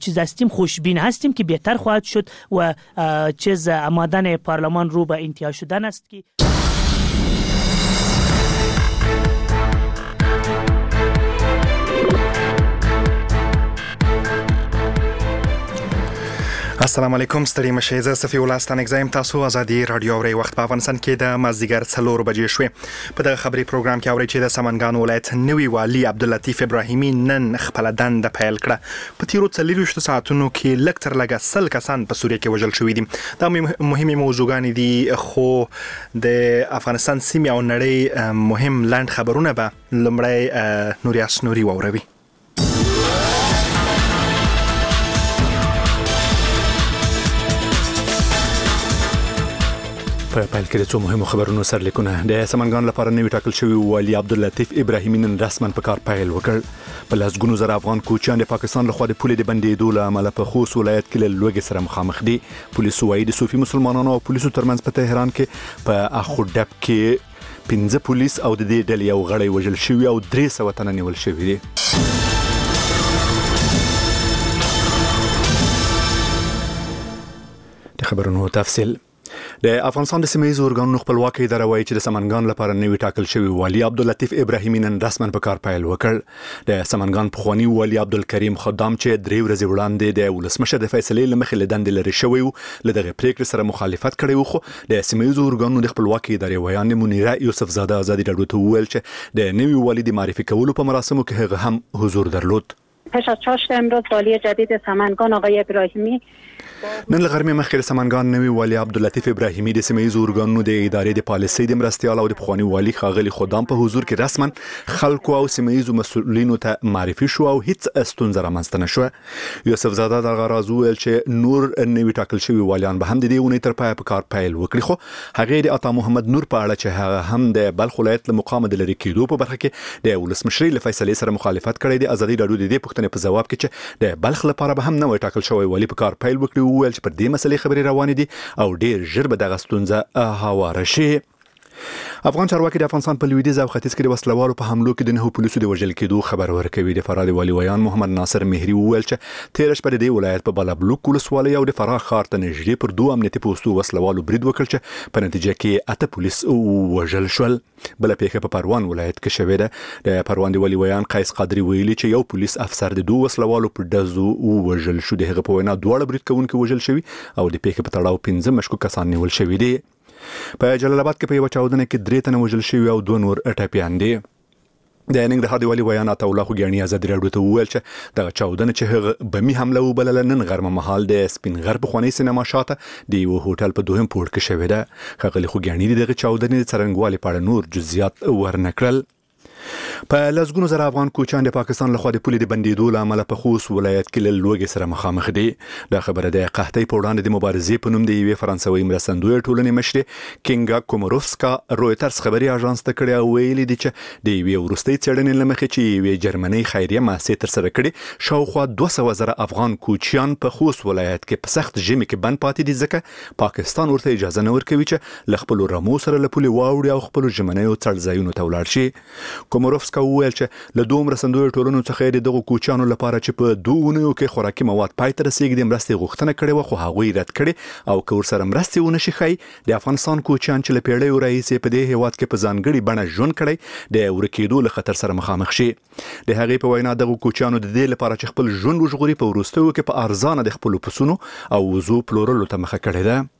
چیز هستیم خوشبین هستیم که بهتر خواهد شد و چیز آمدن پارلمان رو به انتها شدن است که السلام علیکم ستړي مشه زه صفي ولستان اگزایم تاسو ازادي رادیو اوري وخت په افغانستان کې د مازدیګر 4 بجې شوې په دغه خبري پروګرام کې اوري چې د سمنګان ولایت نوي والي عبداللطیف ابراهیمي نن خپل دنده پیل کړه په تیرو 24 ساعتونو کې لږ تر لږه 100 کسان په سوریه کې وژل شوي دي دا مهمه موضوعګانې دي خو د افغانستان سیمه او نړۍ مهم لاند خبرونه به لمړی نوریاس نوري ووروي په پیل کې څو مهمو خبرونو سرلیکونه د سمنګان لپاره نوی ټاکل شوی والي عبداللطیف ابراهیمي نن رسما په کار پیل وکړ په لاسګونو زره افغان کوچیان د پاکستان لخوا د پولې د بندېدو له امله په خوست ولایت کې له لوږې سره مخامخ دي پولیسو وايي د صوفي مسلمانانو او پولیسو ترمنځ په تهران کې په اخوډب کې 15 پولیس او د دې ډلې یو غړی وژل شوی او 300 تنه نیول شوی دي د خبرونو تفصیل د افغانستان د سیمه‌یزو ارګانونو خپلواکي اداره وايي چې د سمنګان لپاره نوی ټاکل شوی والي عبداللطیف ابراهیمي نن رسما په کار پیل وکړ د سمنګان پخوانی والي عبدالکریم خدام چې 3 ورځې وړاندې د ولسمشر د فیصلې لمخې لدند لري شوی لدغه پریکړې سره مخالفت کړی و خو د سیمه‌یزو ارګانونو د خپلواکي ادارې ویان منیره یوسف زاده ازادي راډیو ته وویل چې د نوی والي د معرفي کولو په مراسمو کې هغه هم حضور درلود پس از چاشت امروز والی جدید سمنگان آقای ابراهیمی نن لغرمې مخکې سمنګان نوی والي عبداللطیف ابراهیمي د سیمه‌یزو ارګانونو د ادارې د پالیسۍ د مرستيال او د پخوانی والي خاغلی خدام په حضور کې رسما خلکو او سیمه‌یزو مسؤلینو ته معرفي شو او هیڅ ستونزه رامنځته نشوه یوسف زاده د غراز ویل چې نور نوی ټاکل شوی والیان به هم د دې ونې تر پای په کار پیل وکړي خو هغه د عطا محمد نور په اړه چې هغه هم د بلخ ولایت له مقام د لری کېدو په برخه کې د ولسمشر له فیصلې سره مخالفت کړی د ازادي راډیو د دې پوښتنې په جواب کې چې د بلخ لپاره به هم نوی ټاکل شوی والی په کار پیل وکړي ویل چې پر دې مسلې خبرې روانې دي او ډېر ژر به دغه ستونزه هواره شي افغان چارواکي د افغانستان په لویدیځ او ختیځ کې د وسلوالو په حملو کې د 9 پولیسو د وژل کېدو خبر ورکوي د فراه والي ویان محمد ناصر مهری وویل چې تیر شپه د ولایت په بالابلوک ولسوالۍ او د فراه ښار ته نږدې پر 2 امنیتي پوسټو وسلوالو برید وکړ چې په نتیجه کې 8 پولیس وژل شول بل پیښه په پروان ولایت کې شوې ده د پروان د والي ویان قیس قادری ویلي چې یو پولیس افسر د 2 وسلوالو په دزو وژل شو د هغه په وینا دوه برید کوونکي وژل شوی او د پیښې په تړاو 15 مشکوک کسان نیول شوی دي په جلال آباد کې په یو چاودنه کې 3 تنه وژل شوی او 2 نور ټپيان دي د ننګرهار د والي ویان عطا الله خوګیانی ازادي راډیو ته وویل چې دغه چاودنه چې هغه بمي حمله وبلله نن غرمه مهال د سپین غر په خوانی سینما شاته د یو هوټل په دوهم پورت کې شوې ده خغلی خوګیانی دغه چاودنې څرنګوالي په اړه نور جزئیات ورنکړل په لاسګونو زره افغان کوچیان د پاکستان لخوا د پولې د بندېدو له امله په خوست ولایت کې له لوږې سره مخامخ دي دا خبره د قحطۍ په وړاندې د مبارزې په نوم د یوې فرانسوي مرستندوی ټولنې مشر کینګا کومروفسکا رويټرز خبري اژانس ته کړی او ویلي دي چې د یوې وروستۍ څېړنې لمخې چې یوې جرمنۍ خیریه مؤسسې تر سره کړې شاوخوا 200 زره افغان کوچیان په خوست ولایت کې په سخت ژمي کې بند پاتې دي ځکه پاکستان ورته اجازه نه ورکوي چې له خپل رمو سره له پولې واوړي او خپل ژمنیو څړځایونو ته ولاړ شي کومروفسکا وویل چې له دوه مرستندوی ټولنو څخه د دغو کوچیانو لپاره چې په 2 اونیو کې خوراکي مواد پای ته رسیدي د مرستې غوښتنه کړې و خو هغوی رد کړي او کور سره مرستې ونه شي خي د افغانستان کوچیان چې له پیړیو راهیسې په دې هیواد کې په ځانګړي بڼه ژوند کړي د ورکېدو له خطر سره مخامخ شي د هغې په وینا دغو کوچیانو د دې لپاره چې خپل ژوند وژغوري په وروستیو کې په ارزانه د خپل پسونو او وزو پلورلو ته مخه کړې ده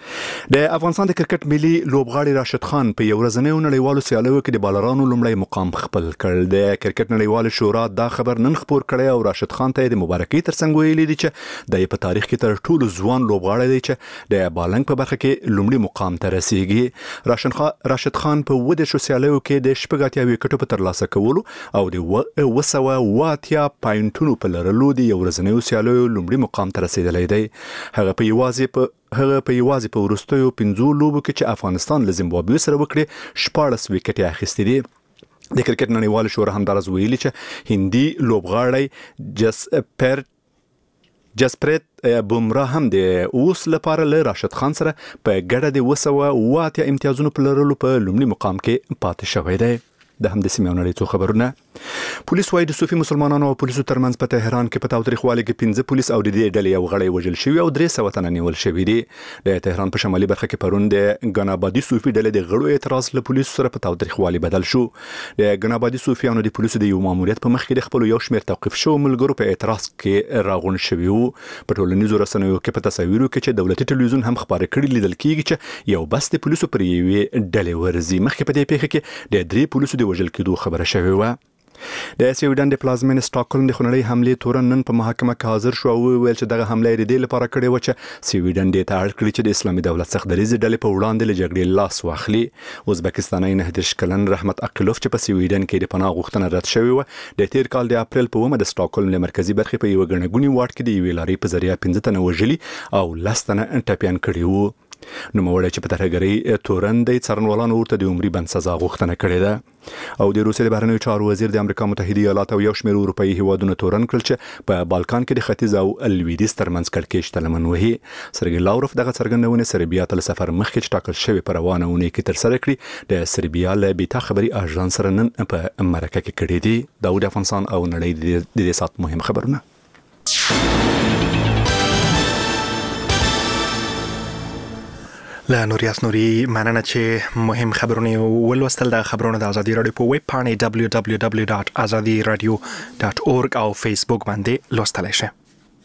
د افغانستان د کرکټ ملي لوبغاړي راشد خان په یو ورځنیو نړیوالو سیالیو کې د بالرانو لومړی مقام خپل کړ د کرکټ نړیوال شورا دا خبر نن خبر کړی او راشد خان ته د مبارکۍ ترڅنګ ویلي دي چې د په تاریخ کې تر ټولو ځوان لوبغاړی دی چې د بالنګ په برخه کې لومړی مقام ته رسیږي راشد خان په ودې شو سیالیو کې د 80 وکټو په ترلاسه کولو او د 280 پاینټونو په لرلو د یو ورځنیو سیالیو لومړی مقام ته رسیدلی دی هغه په یوازې په ورستیو 15 لوبو کې چې افغانستان له زیمبابوې سره وکړي 14 وکټې اخیستې دي د کرکټ نړیوال شورا همدارز ویلي چې هندي لوبغاړی جسپریت بومراه هم د اوس لپاره له راشد خان سره په ګډه د 280 امتیازونو په لرلو په لومړي مقام کې پاتې شوی دی د هم د سیمه نړۍ څو خبرونه پولیس وايي د صوفي مسلمانانو او پولیسو ترمنځ په تهران کې په تاوتریخوالي کې 15 پولیس او د دې ډلې یو غړی وژل شوی او 300 تنه نیول شوی دي. د تهران په شمالي برخه کې پرون د غنابادي صوفي ډلې د غړو اعتراض له پولیسو سره په تاوتریخوالي بدل شو. د غنابادي صوفیانو د پولیسو د یو ماموریت په مخ کې د خپل یو شمېر توقيف شو ملګرو په اعتراض کې راغون شوی وو. په ټولنیزو رسنیو کې په تصاویرو کې چې دولتي ټلویزیون هم خبري کړي لیدل کېږي چې یو بس د پولیسو پر یوې ډلې ورزي. مخکې په دې پیښه کې د 3 پولیسو د وژل کېدو خبره شوې و. د سویډن د پلازمین سټاکهولم د خونړۍ حمله تورن نن په محکمه کې حاضر شو او ویل چې دغه حمله لري د لپاره کړې و چې سویډن د تاړ کړی چې د اسلامي دولت څخه دریزه ډلې په وړاندې له جګړې لاس واخلي. ازبکستاني 19 کلن رحمت اقلوف چې په سویډن کې د پناه غوښتنه رد شوې و د تیر کال د اپریل په 1 د سټاکهولم له مرکزی برخې په یو غنګونی واټ کې د یوې لارې په ذریعہ 15 تنه وژلي او 10 تنه ټپيان کړي وو. نو موړی چې په ترهګرۍ تورن د څارنوالانو ورته د عمري بند سزا غوښتنه کړې ده. او د روسیې د بهرنیو چارو وزیر د امریکا متحده ایالات او یو شمېر اروپאי هیوادونو تورن کړل چې په بالکان کې د ختیځ او لویدیځ ترمنځ کړکېچ تلمن وهي. سرګي لاوروف دغه څرګندونه سربیا ته سفر مخکې چې ټاکل شوی پر روانه ونې کې تر سره کړی د سربیا له بیتا خبري اژانس سره نن په امریکا کې کړی دی. داود افغانستان او نړۍ د دې سات مهم خبرونه. له نوریاس نوري مننه چې مهم خبرونه ولوستل. د خبرونو د ازادي رادیو په ویب پاڼه www.azadiradio.org او فیسبوک باندې لوستلای شئ.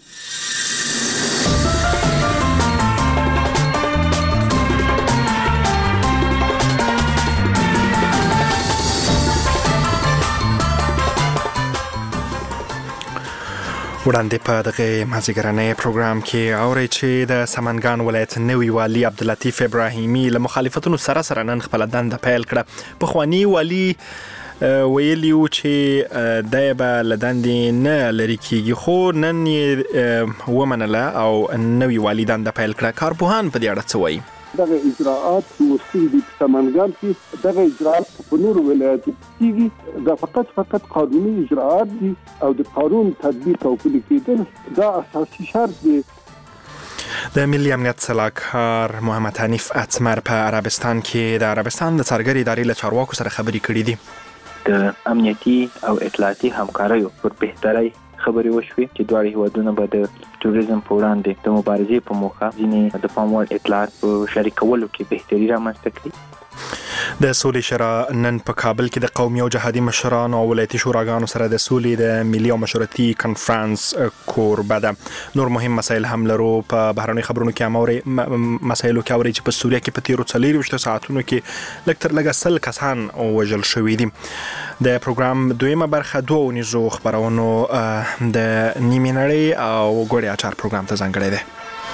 وړاندې په دغه مازیګرنۍ پروګرام کې اوري چې د سمنګان ولایت نوی والی عبداللطیف ابراهیمی له مخالفتونو سره نن خپل دنده پیل کړه. په خوانی والی ویلیو چې دای به لدندې نه لري کیږي خو نن یې ومنله او نوی والی دنده پیل کړه. کارپوهان په دې اړه څه وایي؟ دغه اجراءات مستند دي په سمنګان کې. دغه اجراءات په نورو ولایتونو کې دا فقط قانوني اجراءات دي او د قانون تطبیق او پلي کېدل دا اساسي شرط دی. د ملي امنیت سلاکار محمد حنیف اتمر په عربستان کې د عربستان د څارګرۍ ادارې له چارواکو سره خبرې کړې دي. د امنیتي او اطلاعاتي همکاریو پر بهترۍ خبرې وشوې چې دواړه هیوادونه به د ټوریزم په وړاندې د مبارزې په موخه ځینې د پام وړ اطلاعات په شریکولو کې بهتري رامنځته کړي. د سولې شورا نن په کابل کې د قومي او جهادي مشرانو او ولایتي شوراګانو سره د سولې د ملي او مشورتي کنفرانس کوربه ده. نور مهم مسایل هم لرو. په بهرني خبرونو کې مسایلو کې اوري چې په سوریه کې په تیرو 24 ساعتونو کې لږ تر لږه 100 کسان وژل شوي دي. د پروګرام دویمه برخه 2 ونیزو خبرونو د نیمه نړۍ او ګوړې اچار پروګرام ته ځانګړی دی.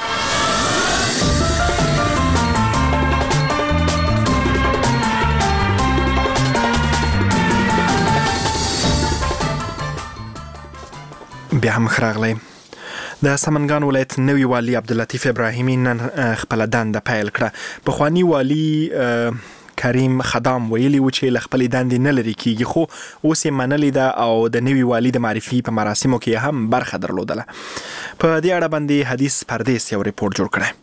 بیا هم خراغلی. د سمنګان ولایت نوی والی عبداللطیف ابراهیمی نن خپل دنده پیل کړه. په خوانی والی کریم خدام ویلی و چې خپل دندې نه لري کیږي خو اوس یې منلې ده او د نوی والی د معرفي په مراسمو کې هم برخه درلودله. په دې اړه باندې حدیث پردیس یو ریپورت جوړ کړی.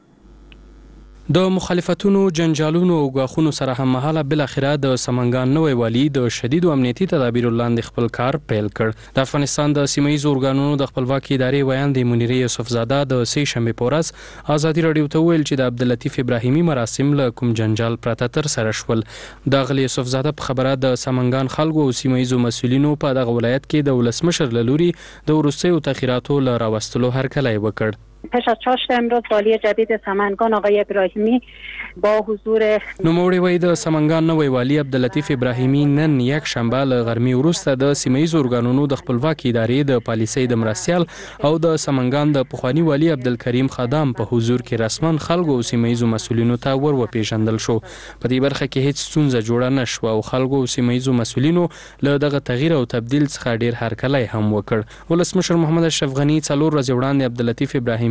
د مخالفتونو جنجالونو او غاخونو سره هم مهاله بل اخره د سمنګان نوی والی د شدید امنیتي تدابیر لاندې خپل کار پیل کړ. د افغانستان د سیمایي ارګانونو د خپلواکي ادارې ویاندې منیره یوسفزاده د سې شنبه پورز ازادي رادیو ته ویل چې د عبداللطیف ابراهیمی مراسم له کوم جنجال پرته تر سره شول. د غلی یوسفزاده په خبره د سمنګان خلکو او سیمایي مسؤلینو په دغه ولایت کې د ولسمشر لوري د وروستیو تغییراتو له راوستلو هرکلی وکړ. پس از چاشت امروز والی جدید سمنگان آقای ابراهیمی با حضور نوموړي وایي د سمنګان نوی والی عبداللطیف ابراهیمی نن یک شنبه له غرمې وروسته د سیمایي ارګانونو د خپلواکي ادارې د پالیسۍ د مرستیال او د سمنګان د پخوانی والی عبدالکریم خدام په حضور کې رسما خلکو او سیمایي مسؤلینو ته وروپېژندل شو. په دې برخه کې هیڅ ستونزه جوړه نه شوه او خلکو او سیمایي مسؤلینو له دغه تغییر او تبديل څخه ډیر هرکلی هم وکړ. ولسمشر محمد اشرف غنی 4 ورځې وړاندې عبداللطیف ابراهیمی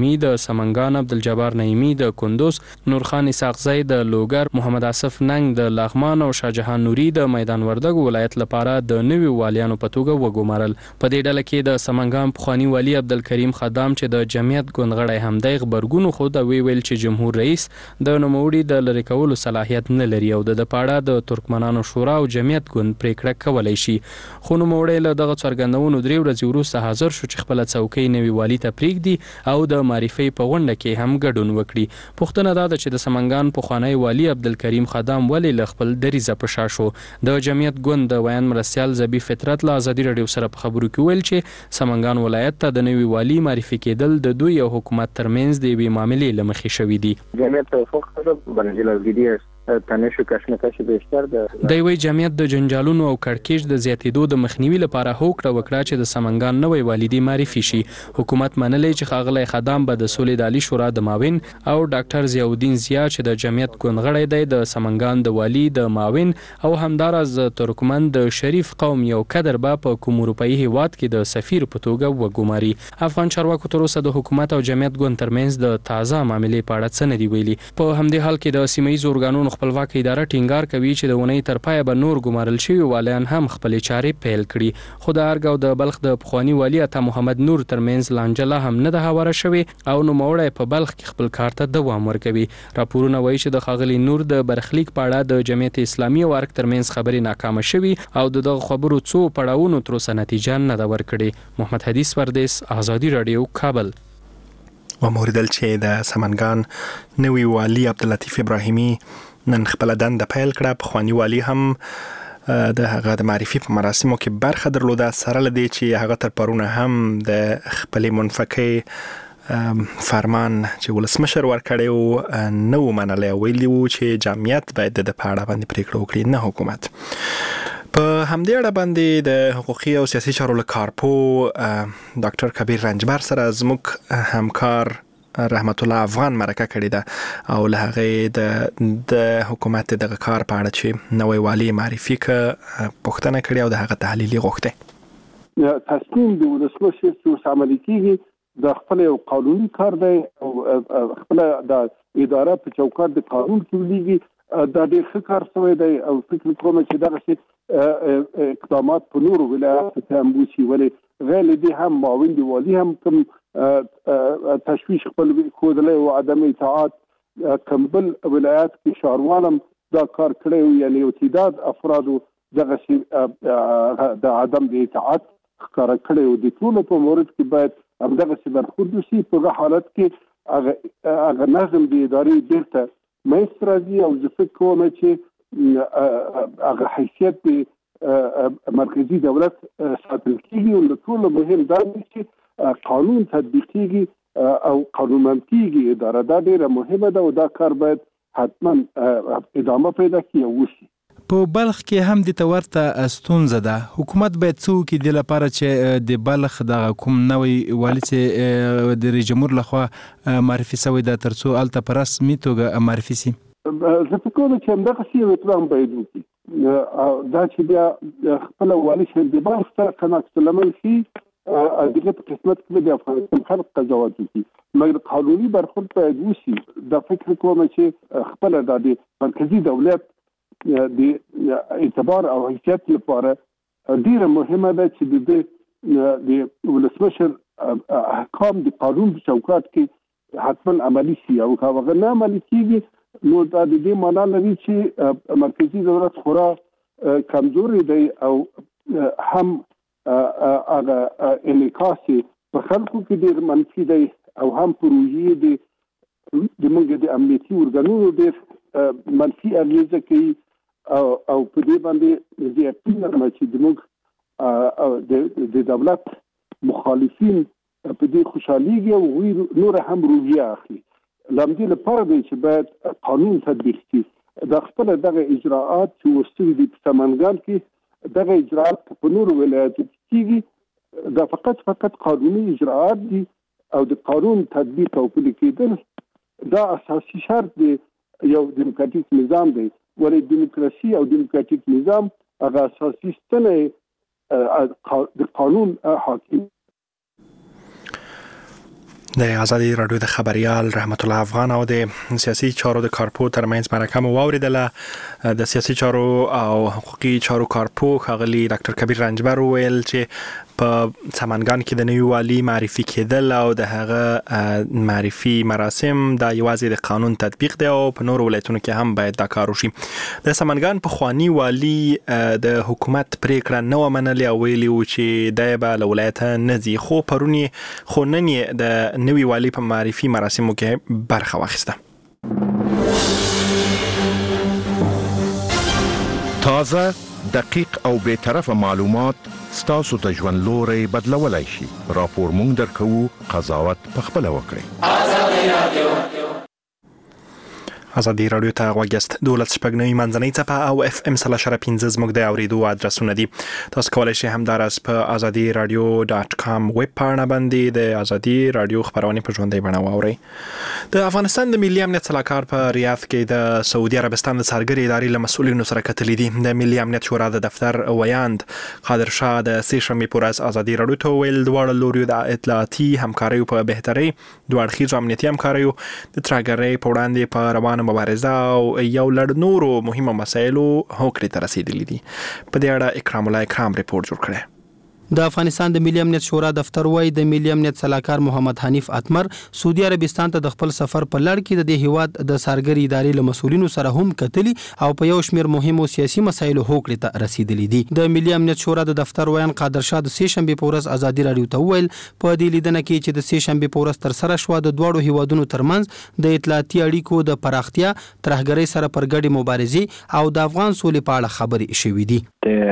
ابراهیمی د سمنګان، عبدالجبار نعیمی د کندوز، نورخان اسحاقزی د لوګر، محمد آصف ننګ د لغمان او شاهجهان نوري د میدان وردګ ولایت لپاره د نوي والیانو په توګه وګومارل. په دې ډله کې د سمنګان پخوانی والی عبدالکریم خدام چې د جمعیت ګوندغړی هم د خبرګونو خو د ویل چې جمهور رئیس د نوموړي د لری کولو صلاحیت نه لري او د پاړه د ترکمنانو شورا او جمعیت ګوند پریکړه کولای شي. خو نوموړی له دغه څرګندونو 3 ورځې وروسته حاضر شو چې خپل څوکۍ نوي والی ته پریږدي او د معرفي په غونډه کې هم ګډون وکړي. پوښتنه دا ده چې د سمنګان پخوانی والی عبدالکریم خدام ولې له خپل دریځه په شا شو. د جمعیت ګوند د ویان مرستیال زبی فطرت له ازادي رادیو سره په خبرو کې ویل چې سمنګان ولایت ته د نوي والی معرفي کېدل د دوی او حکومت ترمنځ د یوې معاملې له مخې شوي دي. جمعیت توافق سره بنجلالګیدی تنشو کشمکش بیشتر د دوی جمعیت د جنجالونو او کړکېچ د زیاتېدو د مخنیوي لپاره هوکړه وکړه چې د سمنګان نوی والی معرفي شي. حکومت منلې چې ښاغلی خدام به د سولې د عالی شورا د معاون او ډاکټر ضیاء الدین ضیا چې د جمعیت ګوندغړی دی د سمنګان د والی د معاون او همداراز ترکمن د شریف قوم یو کدر به په کوم اروپאי هیواد کې د سفیر په توګه وګوماري. افغان چارواکو تر اوسه د حکومت او جمعیت ګوند ترمنځ د تازه معاملې په اړه څه نه دی ویلي. په همدې حال کې د سیمه‌ییزو ارګانونو خپلواک اداره ټینګار کوي چې د ونې تر پایه به نور ګمارل شوي والیان هم خپل چارې پیل کړي. خو د ارګ او د بلخ د پخوانی والی عطا محمد نور ترمنځ لانجه هم نه ده هواره شوې او نوموړی په بلخ کې خپل کار ته دوام ورکوي. راپورونه وایي چې د ښاغلي نور د برخلیک په اړه د جمعیت اسلامي او ارګ ترمنځ خبرې ناکامه شوي او دغه خبرو څو پړاوونو تر اوسه نتیجه نه ده ورکړې. محمد حدیث پردیس، ازادي رادیو، کابل. وموردل چې د سمنګان نوي والی عبداللطیف ابراهیمی نن خپل دنده پیل کړه. پخوانی والی هم د هغه د معرفي په مراسمو کې برخه درلوده، سره لدی چې هغه تر پرونه هم د خپل منفقه فرمان چې ولسمشر ورکړی و نو منلی، ویلی و چې جمعیت باید د پاړه باندې پریکړه وکړي، نه حکومت. په همدې اړه باندې د حقوقي او سیاسي چارو له کارپو ډاکټر کبیر رنجبر سره زموږ همکار رحمت الله افغان مرکه کړې ده او له هغې د حکومت دغه کار په اړه چې نوی والی معرفي که پوښتنه کړې او د هغه تحلیل یې غوښتی. تصمیم د ولسمشر چې عملي کېږي د خپل یو قانوني کار دی او خپل د اداره په چوکاټ د قانون کې ولیږي. دا ډېر ښه کار شوی دی او فکر کوم چې دغسې اقدامات په نورو ولایاتو ته هم وشي. ولې غیر له دې هم معاون د والي هم کوم تشویش خپل ښودلی او عدم اطاعت کمبل ولایت کې ښاروالم دا کار کړی، یعنی یو تعداد افرادو دغسې د عدم د اطاعت ښکاره کړی او د ټولو په مورد کې باید همدغسې برخورد وشي. په هغه حالت کې هغه نظم د ادارې بیرته منځته راځي او زه فکر کوم چې هغه حیثیت د مرکزي دولت ساتل کېږي او له ټولو مهم دا دی چې قانون تطبیقیږي او قانونمند کېږي. اداره دا ډېره مهمه ده او دا کار باید حتما ادامه پیدا کړي او وشي. په بلخ کې هم د تورته ستونزه ده. حکومت باید څه وکړي د لپاره چې د بلخ د کوم نوی والی چې د رئیس جمهور لخوا معرفي شوی ده تر څو هلته په رسمي توګه معرفي شي. زه فکر کوم چې همدغسې یو اقدام باید وکړي. دا چې بیا خپله والي شهید د بلخ سره کناکس العمل شي دغه په قسمت کې د افغانستان خلک قضاوت وکړي، مګر قانوني برخورد باید وشي. دا فکر کوم چې خپله د مرکزي دولت د اعتبار او حیثیت لپاره ډېره مهمه ده چې د ولسمشر احکام د قانون په چوکاټ کې حتما عملي شي او که هغه نه عملي کېږي نو دا د دې معنا لري چې مرکزي دولت خورا کمزوري دی او هم هغه انعکاس په خلکو کې ډېر منفي دی او هم پروژې د موږ د امنیتي ارګانونو ډېر منفي اغېزه کوي او په دې باندې زه یقین لرم چې زموږ د دولت مخالفین په دې خوشحالېږي او هغوی نور هم روحیه اخلي. له همدې لپاره دی چې باید قانون تطبیق کړي. دا خپله دغه اجراعات چې اوس شوي دي په سمنګان کې دغه اجراعات په نورو ولایاتو کې کېږي، دا فقط قانوني اجراعات دي او د قانون تطبیق او پلي کېدل دا اساسي شرط دی یو دیموکراتیک نظام دی. ولې دیموکراسي او دیموکراتیک نظام هغه اساسي ستنه د قانون حاکم. د ازادي رادیو د خبريال رحمت الله افغان او د سیاسي چارو د کارپو ترمنځ مرکه مو واوریدله. د سیاسي چارو او حقوقي چارو کارپو ښاغلي ډاکټر کبیر رنجبر ویل چې په سمنګان کې د نوي والي معرفي کېدل او د هغه معرفي مراسم د یوازې د قانون تطبیق دی او په نورو ولایتونو کې هم باید دا کار وشي. د سمنګان په خواني والي د حکومت پریکړه نه ومنلې او ویلي و چې د به له ولایته نه ځي، خو پرونی خو نن د نوي والي په معرفي مراسمو کې برخه واخیسته. تازه، دقیق او بے طرفه معلومات ستاسو ته ژوند لوري بدلولای شي. راپور مونږ درکو، قضاوت پخپله وکړئ. ازادي رادیو ته غوږیاست. 12 منځنۍ څپه او اف ام 3.15 زموږ د اوریدو ادرسونه دي. تاسو کولای شئ همدارس په azadiradio.com ویب پاڼه باندې د ازادي رادیو خبرونه په ژوندۍ بڼه واورئ. د افغانستان د ملي امنیت صلاحکار په ریاض کې د سعودي عربستان د څارګرۍ ادارې له مسؤلینو سره کتلې دي. د ملي امنیت شورا د دفتر ویاند قادر شاه د سې شنبې پر ورځ ازادي رادیو ته ویل دواړه لوري د اطلاعاتي همکاریو په بهتري دوه اړخیزو امنیتي همکاریو د ترهګرۍ په وړاندې په روانه مبارزه او یو لړ نورو مهمو مسایلو هوکړې ته رسیدلي دي. په دې اړه اکرام الله اکرام ریپورت جوړ کړی. د افغانستان د ملي امنیت شورا دفتر وای د ملي امنیت صلاحکار محمد حنیف اتمر سعودي عربستان ته د خپل سفر په لړ کې د هیواد د څارګرۍ ادارې له مسؤلینو سره هم کتلي او په یو شمېر مهمو سیاسي مسایلو هوکړې ته رسیدلي دي. د ملي امنیت شورا د دفتر وایان قادر شاه د سې شنبې په ورځ ازادي رادیو ته ویل په دې لیدنه کې چې د سې شنبې په ورځ تر سره شو د دوړو هیوادونو ترمنځ د اطلاعاتي اړیکو د پراختیا، ترهګرۍ سره پر ګډې مبارزې او د افغان سولې په اړه خبرې شوې دي.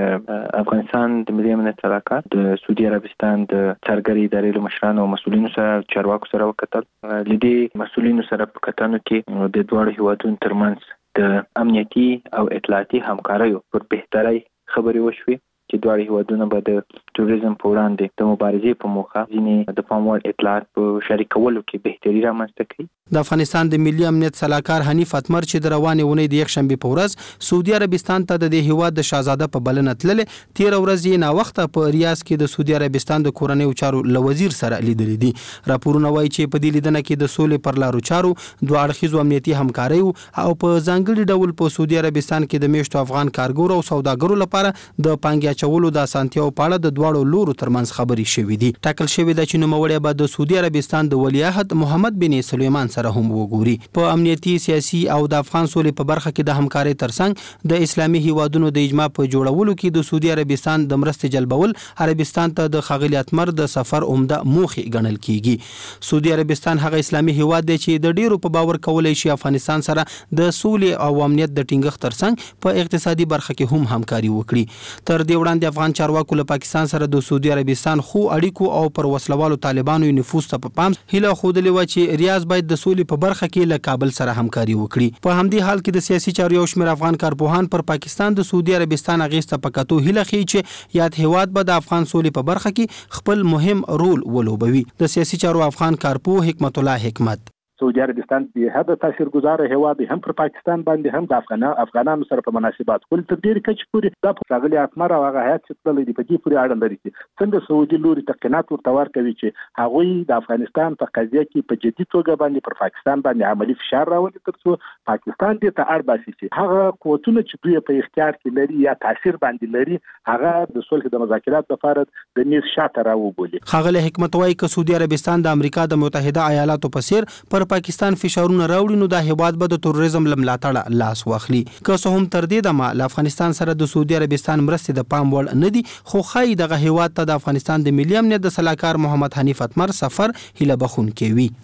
د افغانستان د ملي امنیت صلاحکار د سعودي عربستان د څارګرۍ ادارې له مشرانو او مسؤلینو سره چارواکو سره وکتل. لدی مسؤلینو سره په کتنو کې د دوه هیوادونو ترمنځ د امنیتي او اطلاعاتي همکاریو پر بهتري خبرې وشوې چې دوه هیوادونه به د تروریزم په وړاندې د مبارزې په موخه ځینې د پام وړ اطلاعات په شریکولو کې بهتري رامنځته کړي. د افغانستان د ملي امنیت صلاحکار حنیف اتمر چې د روانې ونې د یک شنبې په ورځ سعودي عربستان ته د هیواد د شاهزاده په بلنه تللې، تیر ورځ یې نا وخته په ریاض کې د سعودي عربستان د کورنیو چارو له وزیر سره لیدلې دي. راپورونه وایي چې په دې لیدنه کې د سولې پر لارو چارو، دوه اړخیزو امنیتي همکاریو او په ځانګړي ډول په سعودي عربستان کې د میشتو افغان کارګرو او سوداګرو لپاره د پانګې اچولو د اسانتیاو په اړه د دواړو لورو ترمنځ خبرې شوې دي. ټاکل شوې ده چې نوموړی به د سعودي عربستان د ولیعهد محمد بن سلیمان سره هم وګوري. په امنیتي، سیاسي او د افغان سولې په برخه کې د همکارۍ ترڅنګ د اسلامي هیوادونو د اجماع په جوړولو کې د سعودي عربستان د مرستې جلبول عربستان ته د ښاغلي اتمر د سفر عمده موخې ګڼل کیږي. سعودي عربستان هغه اسلامي هیواد دی چې د ډیرو په باور کولای شي افغانستان سره د سولې او امنیت د ټینګښت ترڅنګ په اقتصادي برخه کې هم همکاري وکړي. تر دې وړاندې افغان چارواکو له پاکستان سره د سعودي عربستان خو اړیکو او پر وسلوالو طالبانو نفوذ ته په پام هیله خوده و چې ریاض باید د سولې په برخه کې له کابل سره همکاري وکړي. په همدې حال کې د سیاسي چارو یو شمېر افغان کارپوهان پر پاکستان د سعودي عربستان اغیسته پکاتو هیله خي چې یاد هیواد به د افغان سولې په برخه کې خپل مهم رول ولوبوي. د سیاسي چارو افغان کارپوه حکمت الله حکمت سعودي عربستان به حد تاثیرګذار هیواد هم پر پاکستان باندې هم د افغانانو سره په مناسبات کول تر ډیره کچ پورې د ښاغلي اتمر او هغه هیات چې تللی دی په دې پورې اړه لري چې څنګه سعودي لوري تقینات ورته ورکوي چې هغوی د افغانستان په قضیه کې په جدي توګه باندې پر پاکستان باندې عملی فشار راوړي ترڅو پاکستان دې ته اړ باسي چې هغه قوتونه چې دوی په اختیار کې لري یا تاثیر باندې لري هغه د صلح د مذاکرات لپاره د نیز شاته راوبولي. ښاغلي حکمت وايي چې سعودي عربستان د امریکا د متحده ایالاتو په څیر پر پاکستان فشارونه راوړي نو د هیواد به د تروریزم لملاتړ لاس واخلي. که څه هم تر دې دمه له افغانستان سره د سعودي عربستان مرستې د پام وړ نه دي، خو ښایي دغه هیواد ته د افغانستان د ملي امنیت د صلاحکار محمد حنیف اتمر سفر هیله بخښونکی وي.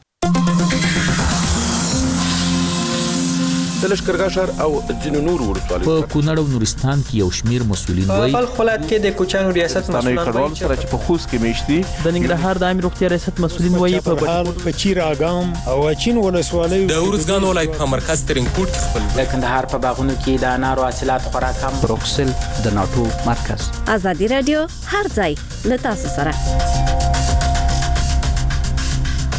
د لښکرګاه ښار او ځینو نورو ولسوالیو په کونړ او نورستان کې یو شمیر مسؤلین وایي په خپل ولایت کې د کوچانو ریاست مسؤلین وایي چې په خوست کې میشتي د ننګرهار د عامه روغتیا ریاست مسؤلین وایي په چیر اګام او اچین ولسوالیو د ورزګان ولایت په مرکز ترنګوټ کې خپل د کندهار په باغونو کې د انارو حاصلات خورا کم. بروکسل د ناتو مرکز. ازادي رادیو هر ځای له تاسو سره.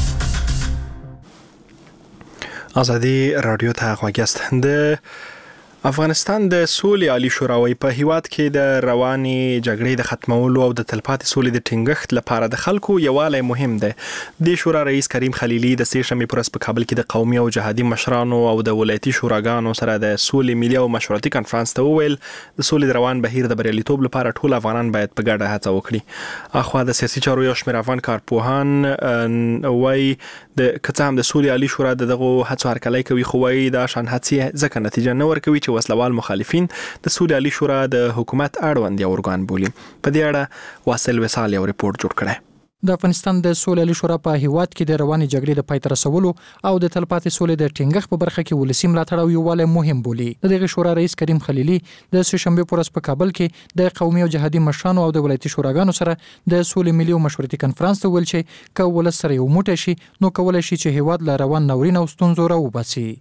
ازادي رادیو ته غوږیاست. د افغانستان د سولې عالی شورا په هیواد کې د رواني جګړې د ختمولو او د تلپاتې سولې د ټینګښت لپاره د خلکو یووالی مهم دی. د شورا رئیس کریم خلیلي د سې شنبې پر ورځ په کابل کې د قومي او جهادي مشرانو او د ولایتي شوراګانو سره د سولې ملي او مشورتي کنفرانس ته وویل د سولې د روان بهیر د بریالیتوب لپاره ټول افغانان باید په ګډه هڅه وکړي. اخوا د سیاسي چارو یو شمېر افغان کارپوهان وایي د کڅام د سولې عالی شورا دغه هڅو هرکلی کوي، خو وایي دا شان هڅې ځکه نتیجه نه ورکوي چې وسلوال مخالفین د سولې عالی شورا د حکومت اړوند یو ارګان بولي. په دې اړه واصل وصال یو ریپورت جوړ کړی. د افغانستان د سولې عالی شورا په هیواد کې د رواني جګړې د پای ته رسولو او د تلپاتې سولې د ټینګښت په برخه کې ولسی ملاتړ او یووالی مهم بولي. دغه شورا رئیس کریم خلیلي د سې شنبې پر ورځ په کابل کې د قومي او جهادي مشرانو او د ولایتي شوراګانو سره د سولې ملي او مشورتي کنفرانس ته ویل چې که ولس سره یو موټی شي نو کولای شي چې هیواد له روان ناورین او ستونزو راوباسي.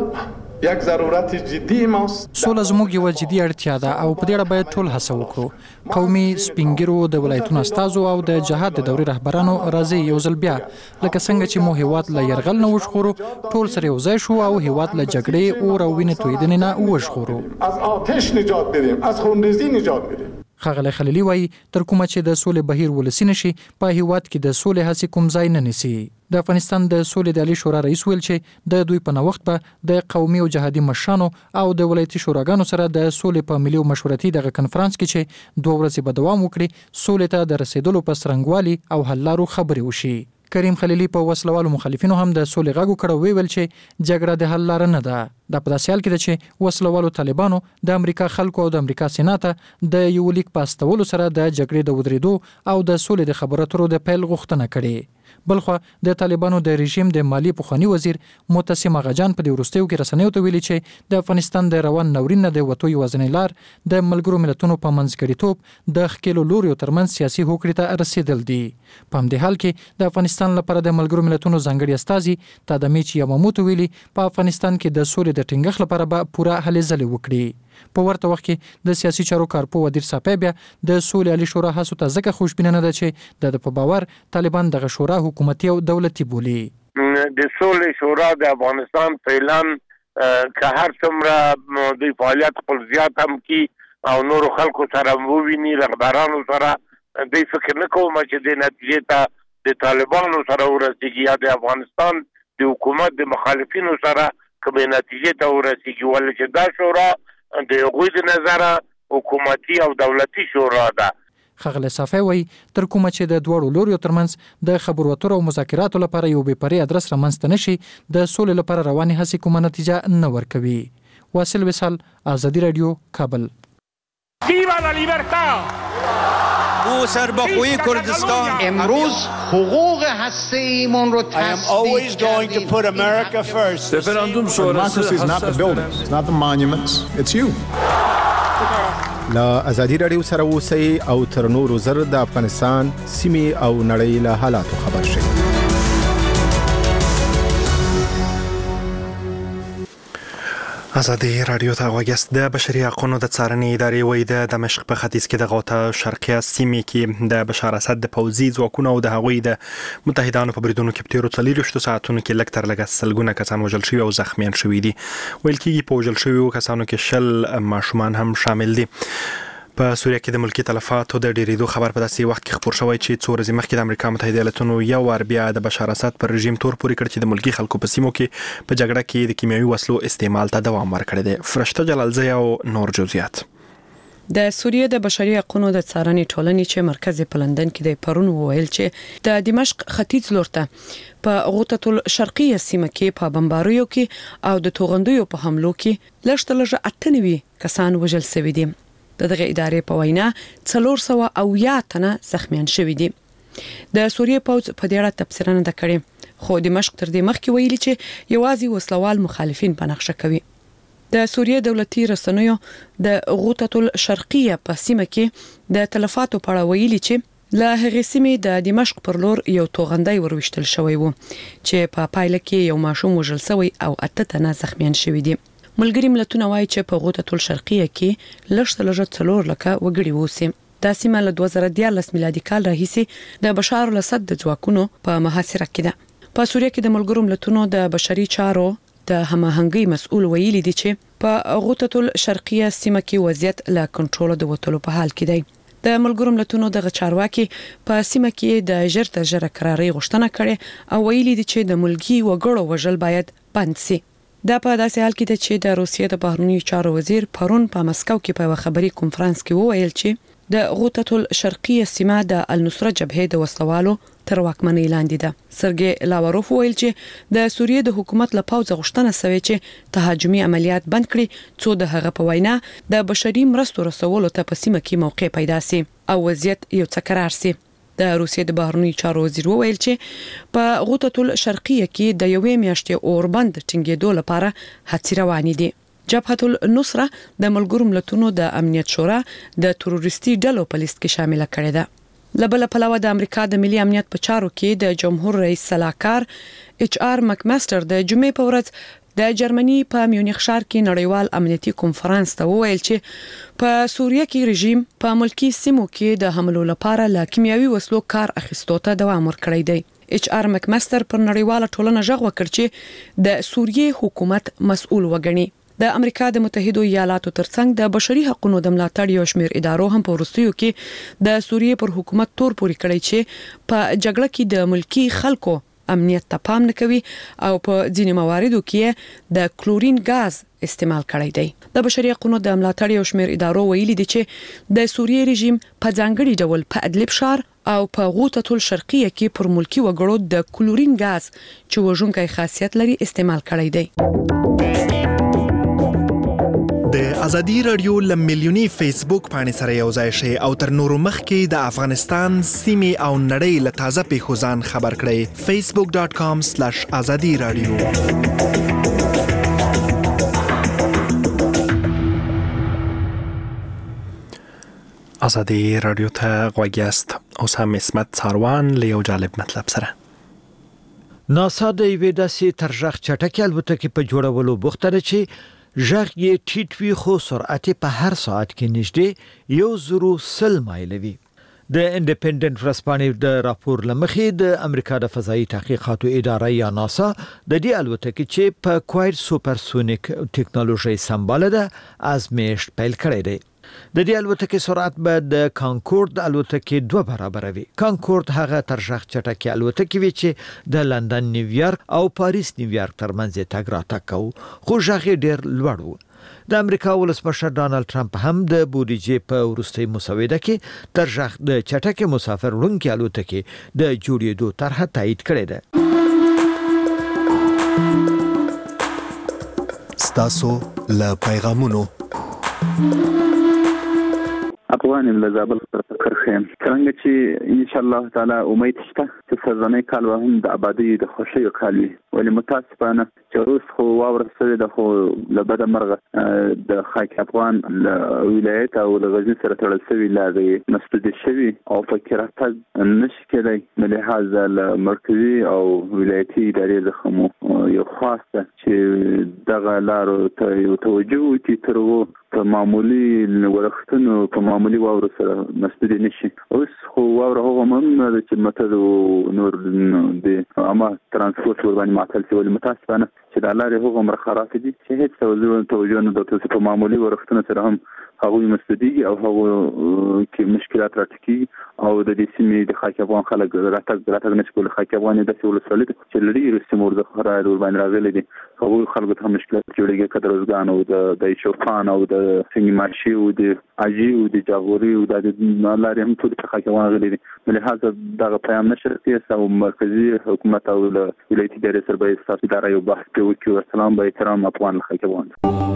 یک ضرورت جدی ماست. سوله زموږ یو جدي اړتیا ده او په دې اړه باید ټول هڅه وکړو. قومي سپینګیرو د ولایتونو استازو او د جهاد د دورې رهبرانو راځي یو ځل بیا لکه څنګه چې مو هیواد له یرغل نه وژغورو ټول سره یو ځای شو او هیواد له جګړې او راوینې تویدنې نه وژغورو. از آتش نجات بدیم، از خونریزی نجات بدیم. ښاغلی خلیلي وایي تر کومه چې د سولې بهیر ولسی نشي په هیواد کې د سولې هڅې کوم ځای نه نیسي. د افغانستان د سولې د عالی شورا رئیس ویل چې د دوی په نوښت به د قومي او جهادي مشرانو او د ولایتي شوراګانو سره د سولې په ملي او مشورتي دغه کنفرانس کې چې 2 ورځې به دوام وکړي سولې ته د رسیدلو په څرنګوالي او حل لارو خبرې وشي. کریم خلیلي په وسلوالو مخالفینو هم د سولې غږ وکړ، ویل چې جګړه د حل لار نه ده. دا په داسې حال کې ده چې وسلوالو طالبانو د امریکا خلکو او د امریکا سېنات د یو لیک په استولو سره د جګړې د ودرېدو او د سولې د خبرو اترو د پیل غوښتنه کړې. بلخوا د طالبانو د رژیم د مالی پخوانی وزیر معتصم اغاجان په دې وروستیو کې رسنیو ته ویلي چې د افغانستان د روان ناورین نه د وتو یوازینۍ لار د ملګرو ملتونو په منځګړیتوب د ښکېلو لوریو ترمنځ سیاسي هوکړې ته رسیدل دي. په همدې حال کې د افغانستان لپاره د ملګرو ملتونو ځانګړي استازي تادمیچ یاماموتو ویلي په افغانستان کې د سولې د ټینګښت لپاره به پوره هلې ځلې وکړي. په ورته وخت کې د سیاسي چارو کارپو ودیر صاحب بیا د سولې عالی شورا هڅو ته ځکه خوشبینه نه ده چې د په باور طالبان دغه شورا حکومتي او دولتي بولي. د سولې شورا د افغانستان په اعلان که هر څومره د فعالیت خپل زیات هم کی او نور خلکو سره وویني رهبرانو سره د فکر نه کوم چې د نتیجې ته د طالبانو سره ورسیږي یا د افغانستان د حکومت د مخالفینو سره کومه نتیجې ته ورسیږي، ولې چې دا شورا د هغوی د نظر حکومتي او دولتي شورا ده. ښاغلی صافی وایي تر کومه چې د دواړو لوریو ترمنځ د خبرو اترو او مذاکراتو لپاره یو بې پرې ادرس رامنځته نشي د سولې لپاره روانې هڅې کومه نتیجه نه ورکوي. واصل وصال، آزادی رادیو، کابل. ویوا لا لیبرتاد! او سربخوی کردستان امروز حقوق هسته‌ایمون رو تثبیت کردیم. رفراندوم شورای is not the buildings, it's not the monuments, it's you. لا ازادي رادیو سره اوسئ او تر نورو زر د افغانستان سیمې او نړۍ له حالاتو خبر شئ. ازادي رادیو ته غوږیاست. د بشري حقوقو د څارنې ادارې وایي د دمشق په ختیځ کې د غوطه شرقیه سیمې کې د بشار اسد د پوځي ځواکونو او د هغوی د متحدانو په بریدونو کې په تیرو 24 ساعتونو کې لږ تر لږه سلګونه کسان وژل شوي او زخمیان شوي دي. ویل کېږي په وژل شویو کسانو کې 10 ماشومان هم شامل دي. په سوریه کې د ملکی تلفاتو د ډیریدو خبر په داسې وخت کې خبر شوی چې 2 ورځې مخکې د امریکا متحده ایالاتونو یو وار بیا د بشار اسد پر رژیم تور پورې کړ چې د ملکی خلکو په سیمو کې په جګړه کې د کیمیاوي وسلو استعمال ته دوام ورکړی دی. فرشته جلالزی او نور جزئیات. د سوریه د بشري حقوقو د څارنې ټولنې چې مرکز په لندن کې د پرون وویل چې د دمشق ختیځ لورته په غوطه الشرقیه سیمه کې په بمباریو کې او د توغندیو په حملو کې لږ 98 کسان وژل شوي دي. دغه ادارې په وینا 400 تنه زخمیان شوي دي. د سوریه پوځ په دې اړه تفسیر نه کړی، خو دمشق تر دې مخکې ویلي چې یوازې وسلوال مخالفین په نقشه کوي. د سوریه دولتي رسنیو د غوطه الشرقیه په سیمه کې د تلفاتو په اړه ویلي چې له هغې سیمې د دمشق پر لور یو توغندی وروشتل شوی و چې په پایله کې یو ماشوم وژل شوی او 8 تنه زخمیان شوي دي. ملګری ملتونه وایي چې په غوطه الشرقیه کې لږ 4 لکه وګړي ووسي. دا سیمه له 2014 میلادي کال راهیسې د بشار الاسد د ځواکونو په محاصره کې ده. په سوریه کې د ملګرو ملتونو د بشري چارو د هماهنګي مسؤل ویلي دی چې په غوطه الشرقیه سیمه کې وضعیت لا کنټرول د وټلو په حال کې دی. د ملګرو ملتونو د چارواکي په سیمه کې د ژر تر ژره قراري غوښتنه کړې او ویلي دي چې د ملګي وګړو وژل باید بند شي. دا په داسې حال کې ده چې د روسیې د بهرنیو چارو وزیر پرون په مسکو کې په خبري کنفرانس کې وویل چې د غوطه الشرقیه سیمه د النصره جبهه د وسلوالو تر واکمنۍ لاندې ده. سرګي لاوروف ویل چې د سوریې د حکومت له پوځ غوښتنه شوې چې تهاجمي عملیات بند کړي څو د هغه په وینا د بشري مرستو رسولو ته په سیمه کې موقع پیدا سي او وضعیت یو څه قرار سي. د روسیې د بهرنیو چارو وزیر وویل چې په غوطه الشرقیه کې د یوې میاشتې اوربند ټینګېدو لپاره هڅې روانې دي. جبهه النصره د ملګرو ملتونو د امنیت شورا د تروریستي ډلو په لیست کې شامل کړي ده. لبل پلوه د امریکا د ملي امنیت په چارو کې د جمهور رئیس سلاکار HR مکماستر د جمعې په ورځ د جرمني په میونخ ښار کې نړیوال امنیتي کنفرانس ته وویل چې په سوریه کې رژیم په ملکی سیمو کې د حملو لپاره له کیمیاوي وسلو کار اخیستو ته دوام ورکړی دی. HR مکماستر پر نړیواله ټولنه ژغ وکړ چې د سوریې حکومت مسؤل وګڼي. د امریکا د متحده ایالاتو ترڅنګ د بشري حقوقو د ملاتړ یو شمېر ادارو هم په وروستیو کې د سوریې پر حکومت تور پوري کړی چې په جګړه کې د ملکی خلکو امنیت ته پام نه کوي او په ځینې مواردو کې د کلورین غاز استعمال کړی دی. د بشري حقوقو د ملاتړ یو شمېر ادارو ویلي دي چې د سوریې رژیم په ځانګړي ډول په ادلب ښار او په غوطه الشرقیه کې پر ملکی وګړو د کلورین غاز چې وژونکی خاصیت لري استعمال کړی دی. د ازادي رادیو لملیونی فیسبوک باندې سره یو ځای شي او تر نورو مخکې د افغانستان سیمه او نړۍ له تازه پیښو ځان خبر کړئ. facebook.com/azadi radio. ازادي رادیو ته غوږیاست. اوس هم اسمت څاروان له یو جالب مطلب سره. ناسا د یوې داسې ترژغ چټکې الوتکې په جوړولو بوخته ده چې ژغ یې ټیټ وي خو سرعت په هر ساعت کې نږدې 110 مایل وي. د انډیپندنت ورځپاڼې د راپور لمخې د امریکا د فضایي تحقیقاتو اداره یا ناسا د دې الوتکې چې په کوایډ سوپرسونیک ټیکنالوژي سمباله ده ازمېشت پیل کړی دی. د دې الوتکې سرعت به د کانکورد الوتکې 2 برابر وي. کانکورد هغه ترژغ چټکې الوتکې وي چې د لندن نیویارک او پاریس نیویارک ترمنځ تګ راتګ کوي خو ژغ ډېر لوړ و. د امریکا ولسمشر ډانلډ ټرمپ هم د بودیجې په وروستۍ مسوده کې ترژغ د چټکې مسافر وړونکې الوتکې د جوړېدو طرحه تایید کړې ده. ستاسو له پیغامونو افغان لزابل کرخیم څنګه چې ان شاء الله تعالی امید شته چې سرزنې کال هم د آبادی د خوشي کال وي ولې متاسفانه چې روس خو واورسته د خو لبد مرغه د خاک افغان ولایت او د غزنی سره تړل شوی لاغي مسدود شوی او فکرات نشي کېدای له لحاظ مرکزی او ولایتي ادارې زخمو یو خاصه چې دغه لارو ته یو توجه کی ترو په معمولی ورختونو په معمولی واور سره مسدود نشي. اوس خو واور هغه مهم چې مته نور د اما ترانسپورت ور باندې معطل شي ولې متاسفانه چې د لارې هغه مرخرات دي چې هیڅ توجه نه د په معمولی ورختونو سره هم هغه مسدودي او هغه کې مشکلات راټکی او د دې سیمې د خاک افغان خلک راتګ نشي کول. خاک افغان د څول سولید چې لري رسمور د خرای ور باندې راغلي دي هغه خلکو ته مشکلات جوړیږي کډ روزګان او د شوفان او د سنگ مارشي او د اجي او د جاغوري او د لارې هم ټول خاک افغان غلي دي. لهدا دغه پیغام نشرتي او مرکزی حکومت او ولایتي ادارې سره به ستاسو اداره یو بحث کوي. والسلام به احترام افغان خاک افغان.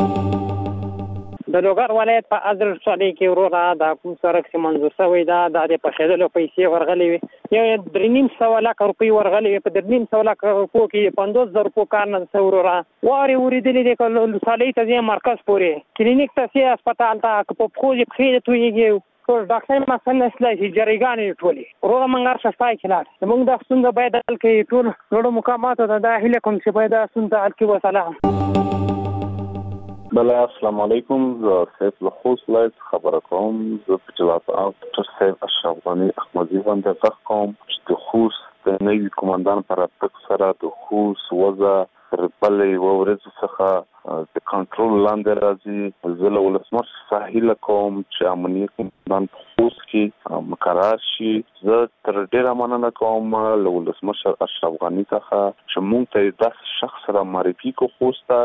د لوګر ولایت په ازر ولسوالۍ کې وروره د کوم سړک چې منظور شوی دا د پخېدلو پیسې ورغلې وي یو 3.5 لک روپۍ ورغلې وي په 3.5 لک روپو کې 50,000 روپو کار نه وروره واري ورېدلې د ولسوالۍ ته مرکز پورې کلینیک ته هسپتال ته په پخوځي پخې تویږي ټول ډاکټر مثلا نسلای چې جریګانې ټولې وروره منګار شفای کړه موږ د څنګه باید حل کې ټول نور مقامات د داخله کوم چې باید څنګه حل کې وسلام. بله السلام علیکم زه سیف له خوست ولایت خبره کوم. زه په جلات ډاکټر صاحب اشرف غني احمدي باندې غږ کوم چې د خوست د نوي قومندان پر راتګ سره د خوست وضع تر بل ورځ څخه د کنټرول لاندې راځي. زه له ولسمشر ساحل کوم چې امنیت نن خوست کې مقرر شي. زه تر ډیره مننه کوم له ولسمشر اشرف غنی څخه چې موږ ته داسې شخص را معرفي کو خوسته.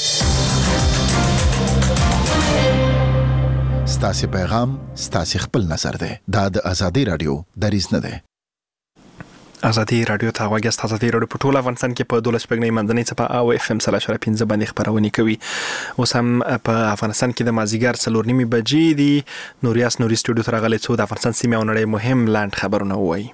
ستاسو پیغام ستاسو خپل نظر دی. دا د ازادي رادیو دریځ نه دی. ازادي رادیو ته واګست. ازادي رادیو په ټول افغانستان کې په 12 پګنې منځنۍ څپه او اف ام 3.15 باندې خبرونه کوي. اوس هم په افغانستان کې د مازیګر 4:30 بجې دي. نوریاس نوري سټوډیو ته راغلی څو د افغانستان سیمه او نړۍ مهم لاند خبرونه وایي.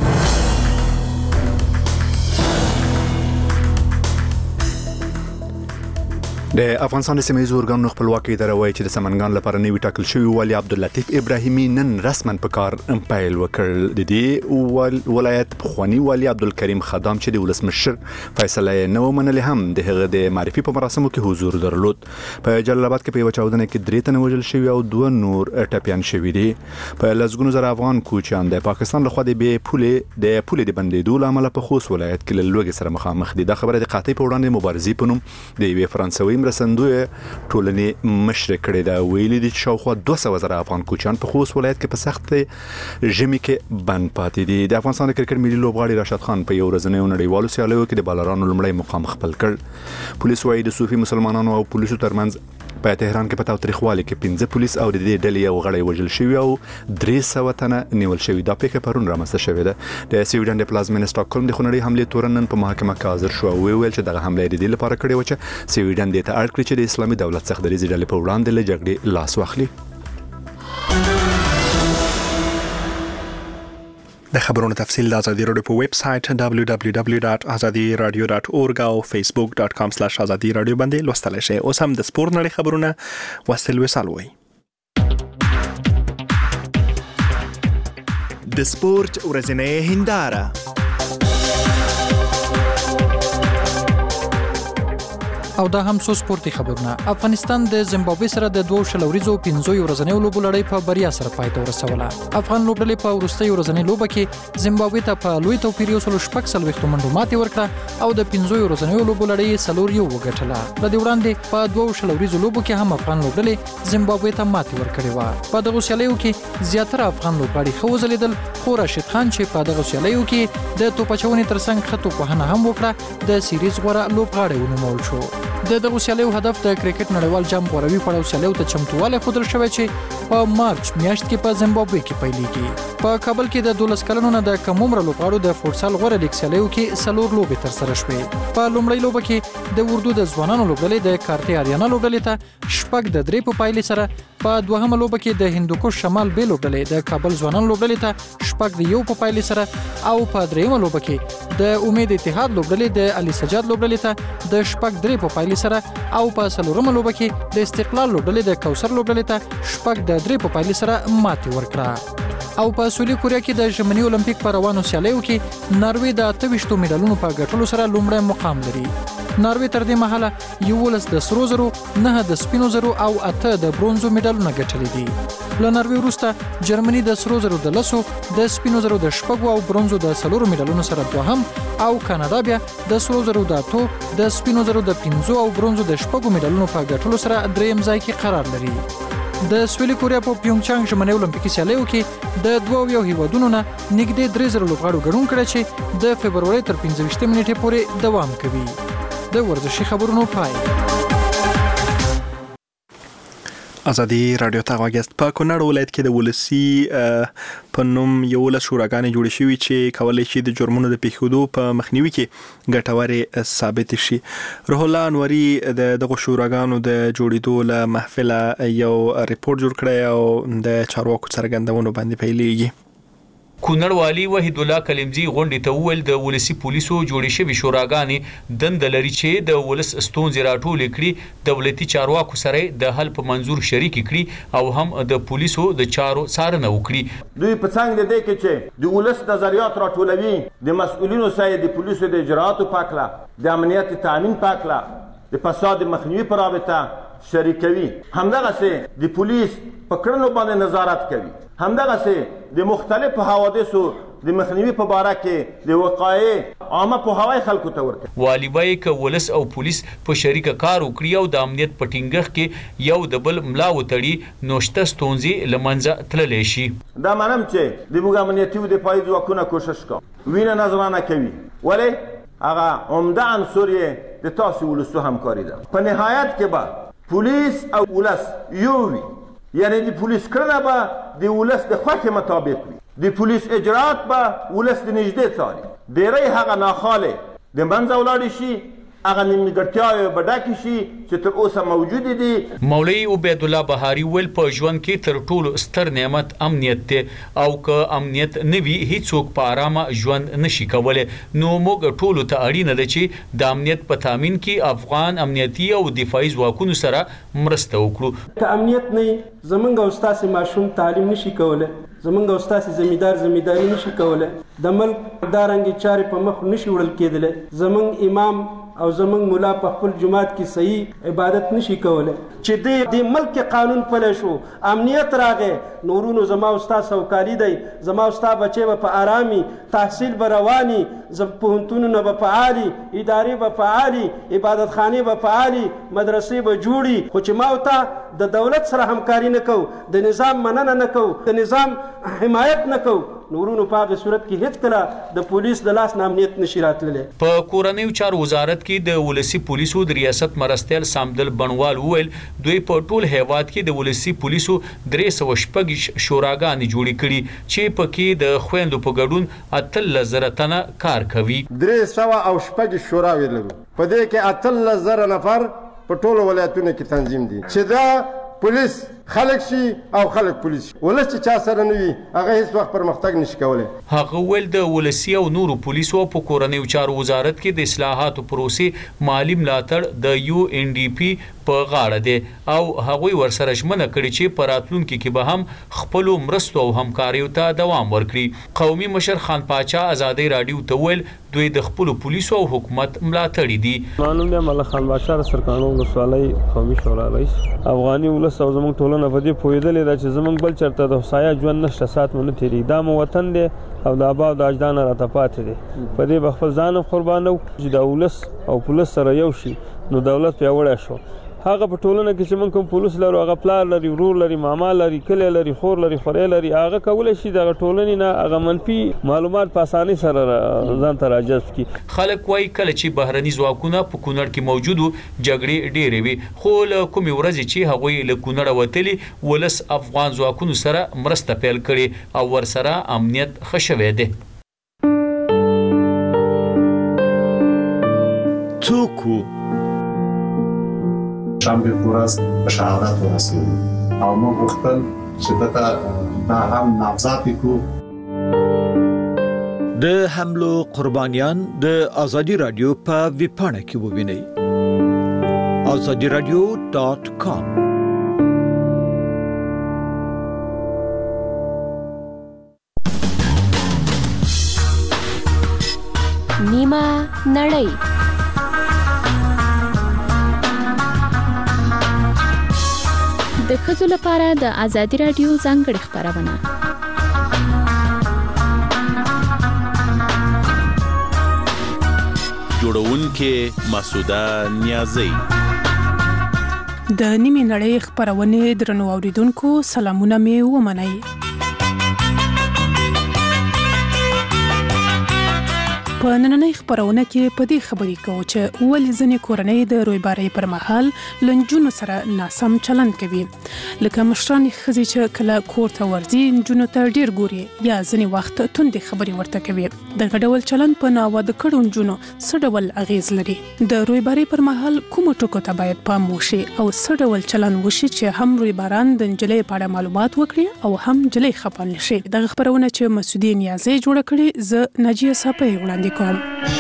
د افغانستان د سیمه ییزو ارګانونو خپلواکي اداره وایي چې د سمنګان لپاره نوی ټاکل شوی والي عبداللطیف ابراهیمي نن رسما په کار پیل وکړ. د دې ولایت پخوانی والي عبدالکریم خدام چې د ولسمشر فیصله نه ومنلې هم د هغه د معرفي په مراسمو کې حضور درلود. په جلال آباد کې په یو چاودنه کې 3 تنه وژل شوي او 2 نور ټپيان شوي دي. په لږ زر افغان کوچیان د پاکستان لخوا د پولې د بندیدو لامل په خوست ولایت کې له لوګي سره مخامخ دي. دا خبره د قاطع په وړاندې مبارزې په نوم د یوې فرانسوي مرستندوی ټولنې مشر کړی دا. ویلي دي چې شاوخوا 200 زره افغان کوچیان په خوست ولایت کې په سخت ژمي کې بند پاتې دي. د افغانستان د کرکټ ملي لوبغاړي راشد خان په یو ورځنیو نړیوالو سیالیو کې د بالرانو لومړی مقام خپل کړ. پولیس وايي د صوفي مسلمانانو او پولیسو ترمنځ په تهران کې په تاوتریخوالي کې 15 پولیس او د دې ډلې یو غړی وژل شوی او 300 تنه نیول شوی. دا پیښه پرون رامنځته شوې ده. د سویډن د پلازمینه سټاکهولم د خونړۍ حمله تورنن په محکمه کې حاضر شو او ویل چې دغه حمله د دې لپاره کړې و چې سویډن د ته اړ کړی چې د اسلامي دولت څخه د ډلې په وړاندې له جګړې لاس واخلي. د خبرونو تفصیل د ازادي رادیو په ویب سټ www.azadiradio.org او facebook.com/azadi radio باندې لوستل شي. اوس هم د سپورت نړۍ خبرونه وسل وسالوي. د سپورت ورځنۍ هنداره. او دا هم څو سپورتي خبرونه. افغانستان د زیمبابوې سره د 2 شلوریزو 15 ورځنیو لوبو لړۍ په بریا سره پای ته ورسوله. افغان لوبډلې په وروستۍ ورځنۍ لوبه کې زیمبابوې ته په لوی توپیر 140 منډو ماتې ورکړه او د 15 ورځنیو لوبو لړۍ 4-1 وګټله. د دې وړاندې په 2 شلوریزو لوبو کې هم افغان لوبډلې زیمبابوې ته ماتې ورکړې و. په دغه سیالیو کې زیاتره افغان لوبغاړي ښه وځلیدل، خو راشد خان چې په دغه سیالیو کې د توپچونې ترڅنګ ښه توپوهنه هم وکړه د سیریز غوره لوبغاړی ونومول شو. د دغه سیالیو هدف د کرکټ نړیوال جام غوروي پړاو سیالیو ته چمتووالی ښودل شوی چې په مارچ میاشت کې په زیمبابوې کې پیلېږي. په کابل کې د 12 کلنو نه د کم عمره لوبغاړو د فوټسال غوره لیګ سیالیو کې 4 لوبې ترسره شوې. په لومړۍ لوبه کې د اردو د ځوانانو لوبډلې د کارتي آریانا لوبډلې ته 6-3 په پایلې سره، په دوهمه لوبه کې د هندوکش شمال بې لوبډلې د کابل ځوانانو لوبډلې ته 6-1 په پایلې سره او په دریمه لوبه کې د امید اتحاد لوبډلې د علي سجاد لوبډلې ته د 6-3 په پایلې سره او په څلورمه لوبه کې د استقلال لوبډلې د کوثر لوبډلې ته 6-3 په پایلې سره ماتې ورکړه. او په سویلي کوریا کې د ژمني اولمپیک په روانو سیالیو کې ناروې د 28 میډالونو په ګټلو سره لومړی مقام لري. ناروې تر دې مهاله 11 د سرو زرو، 9 د سپینو زرو او 8 د برونزو میډالونه ګټلي دي. له ناروې وروسته جرمني د سرو زرو د 10، د سپینو زرو د 6 او برونزو د 4 میډالونو سره دوهم او کاناډا بیا د سرو زرو د 8، د سپینو زرو د 5 او برونزو د 6 میډالونو په ګټلو سره دریم ځای کې قرار لري. د سویلي کوریا په پیونګچانګ ژمني اولمپیکي سیالیو کې د 2 هیوادونو نه نږدې 3000 لوبغاړو ګډون کړی چې د فبرवरी تر 15 نیټې پورې دوام کوي. د ورزشي خبرونو پای. ازادي رادیو ته واګست. په کونړ ولایت کې د ولسی په نوم یو له شوراګانې جوړې شوې چې کولای شي د جرمونو د پیښېدو په مخنیوي کې ګټورې ثابت شي. روح الله انوري دغه شوراګانو د جوړېدو له محفل یو ریپورت جوړ کړی او د چارواکو څرګندونو باندې پیلېږي. کونړ والی وحید الله کلمزی غونډې ته وویل د ولسی پولیسو جوړې شوي شوراګانې دنده لري چې د ولس ستونزې راټولې کړي، دولتي چارواکو سره د حل په منظور شریک کړي او هم د پولیسو د چارو څارنه وکړي. دوی په څنګ د دې کې چې د ولس نظریات راټولوي، د مسؤلینو سره د پولیسو د اجراءاتو پاکله، د امنیت تامین پاکله، د فساد مخنیوي پر رابطه شریکوي، همدغسې د پولیس په کړنو باندې نظارت کوي، همدغسې د مختلفو حوادثو د مخنیوي په باره کې د وقایې عامه پوهاوی خلکو ته ورکړي. والي وایي که ولس او پولیس په شریکه کار وکړي او د امنیت په ټینګښت کې یو د بل ملا وتړي نو شته ستونزې له منځه تللی شي. دا منم چې د موږ امنیتي او دفاعي ځواکونه کوشش کوي وینه نظرانه کوي ولې هغه عمده عنصر یې د تاسو ولسو همکاري ده. په نهایت کې به پولیس او ولس یو وي یعنی د پولیس کړنه به د ولس د خوښې مطابق وي د پولیس اجرات به ولس د نږدې څاري. ډېری هغه ناخوالې د منځه ولاړې شي هغه نیمګړتیاوې به ډکې شي چې تر اوسه موجودې دي. مولوي عبید الله بهاري ویل په ژوند کې تر ټولو ستر نعمت امنیت دی او که امنیت نه وي هیڅوک په ارامه ژوند نشي کولی. نو موږ ټولو ته اړینه ده چې د امنیت په تامین کې افغان امنیتي او دفاعي ځواکونو سره مرسته وکړو. که امنیت نه وي زمونږ او ستاسې ماشوم تعلیم نشي کولی زمونږ او ستاسې زمینداری نشي کولی د ملک دارنګې چارې په مخ نشي وړل کېدلی زمونږ امام او زمونږ مولا په خپل جماعت کې صحیح عبادت نشي کولی چې د ملک قانون پلی شو امنیت راغی نورونو زما او ستا سوکالي دی زما او ستا بچی به په ارامي تحصیل به رواني پوهنتونونه به فعالي ادارې به فعالي عبادتخانې به فعالي مدرسې به جوړي خو چې ما او تا د دولت سره همکاري نه کوو د نظام مننه نه کوو د نظام حمایت نه کوو نورونو په هغه صورت کې هیڅکله د پولیس د لاس نه امنیت نشي راتللی. په کورنیو چارو وزارت کې د ولسي پولیسو د ریاست مرستیال سامدل بڼوال وویل دوی په ټول هیواد کې د ولسي پولیسو 306 شوراګانې جوړې کړي چې پکې د خویندو په ګډون 18,000 تنه کار کوي. 306 شوراوې لرو په دې کې 18,000 نفر په ټولو ولایتونو کې تنظیم دي چې دا پولیس خلک شي او خلک پولیس شي ولس چې چا سره نه وي هغه هیڅ وخت پرمختګ نشي کولی. هغه ویل د ولسي او نورو پولیسو په کورنیو چارو وزارت کې د اصلاحاتو پروسې مالی ملاتړ د UNDP په غاړه دی او هغوی ورسره ژمنه کړې چې په راتلونکي کې به هم خپلو مرستو او همکاریو ته دوام ورکړي. قومي مشر خان پاچا ازادۍ راډیو ته ویل دوی د خپلو پولیسو او حکومت ملاتړي دي. معلوم دی ملک خان بادشاه سرکانو ولسوالۍ قومي شورا رئیس افغاني ولس او زموږ ټولنه په دې پوهېدلې ده چې زموږ بل چېرته د هوسایا ژوند نشته ساعت مو نه تېرېږي دا مو وطن دی او د آبا او د اجدانه راته پاتې دی په دې به خپل ځان هم قربانو چې د ولس او پولیس سره یو شي نو دولت پیاوړی شو. هغه په ټولنه کې چې موږ کوم پولیس لرو هغه پلار لري ورور لري ماما لري کلی لري خور لري خورۍ لري هغه کولی شي دغه ټولنې نه هغه منفي معلومات په اسانۍ سره ځان ته راجذب کړي. خلک وایي کله چې بهرني ځواکونه په کونړ کې موجود وو جګړې ډېرې وي خو له کومې ورځې چې هغوی له کونړه وتلي ولس افغان ځواکونو سره مرسته پیل کړې او ورسره امنیت ښه شوی دی. څوک شنبه ورځ په شهادت ورسېدو او موږ غوښتل چې دا هم نامزد کړو. د حملو قربانیان د ازادي رادیو په ویبپاڼه کې ووینئ azadiradio.com. نیمه نړۍ د ښځو لپاره د ازادي رادیو ځانګړې خپرونه جوړونکې مسعوده نیازی د نیمه نړۍ خپرونې درنو اوریدونکو سلامونه مې ومنئ. په نننۍ خپرونه کې په دې خبرې کوو چې ولې ځینې کورنۍ د رویبارۍ پر مهال له نجونو سره ناسم چلند کوي لکه مشرانې ښځې چې کله کور ته ورځي نجونو ته ډېر ګوري یا ځینې وخت توندې خبرې ورته کوي. دغه ډول چلند په ناواده کړو نجونو څه ډول اغیز لري؟ د رویبارۍ پر مهال کومو ټکو ته باید پام وشي او څه ډول چلند وشي چې هم رویباران د نجلۍ په اړه معلومات وکړي او هم نجلۍ خفه نه شي؟ دغه خپرونه چې مسعودې نیازی جوړه کړې زه ناجیه صافی وړاندې کوم.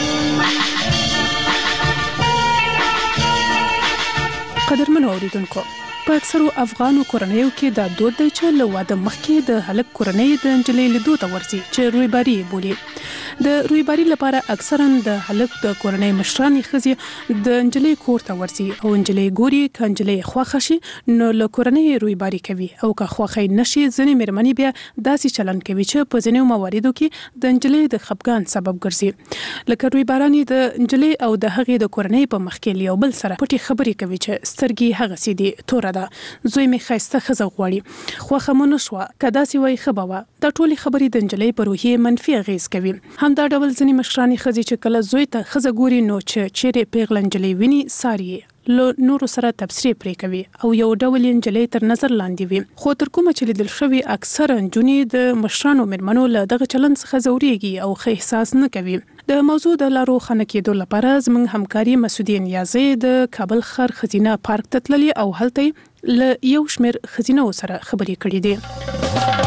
قدرمنو اوریدونکو په اکثرو افغانو کورنیو کې دا دود دی چې له واده مخکې د هلک کورنۍ د نجلۍ لیدو ته ورځي چې رویباري بولي. د رویباری لپاره اکثرا د هلک د کورنۍ مشرانې ښځې د انجلۍ کور ته ورځي او انجلۍ ګوري که انجلۍ خوښه شي نو له کورنۍ رویباری کوي او که خوښه نشي ځینې مېرمنې بیا داسې چلند کوي چې په ځینو مواردو کې د انجلۍ د خپګان سبب ګرځي لکه رویبارانې د انجلۍ او د هغې د کورنۍ په مخ کې یو بل سره پټې خبرې کوي چې سترګې هغسې دي توره ده زوی مې ښایسته ښځه غواړي خوښه مو نه شوه که داسې وایي ښه به وه دا ټولې خبرې د نجلۍ په روحیې منفي اغېز کوي همدا ډول ځینې مشرانې ښځې چې کله زوی ته ښځه ګوري نو چې چیرې پیغله نجلۍ ویني ساري له نورو سره تبصرې پرې کوي او یو ډول یې نجلۍ تر نظر لاندې وي خو تر کومه چې لیدل شوي اکثره نجونې د مشرانو مېرمنو له دغه چلند څخه ځورېږي او ښه احساس نه کوي د موضوع د لارو خنه کېدو لپاره زموږ همکاري مسعودي نیازۍ د کابل ښار ښځینه پارک ته تللې او هلته له یو شمېر ښځینو سره خبرې کړې دي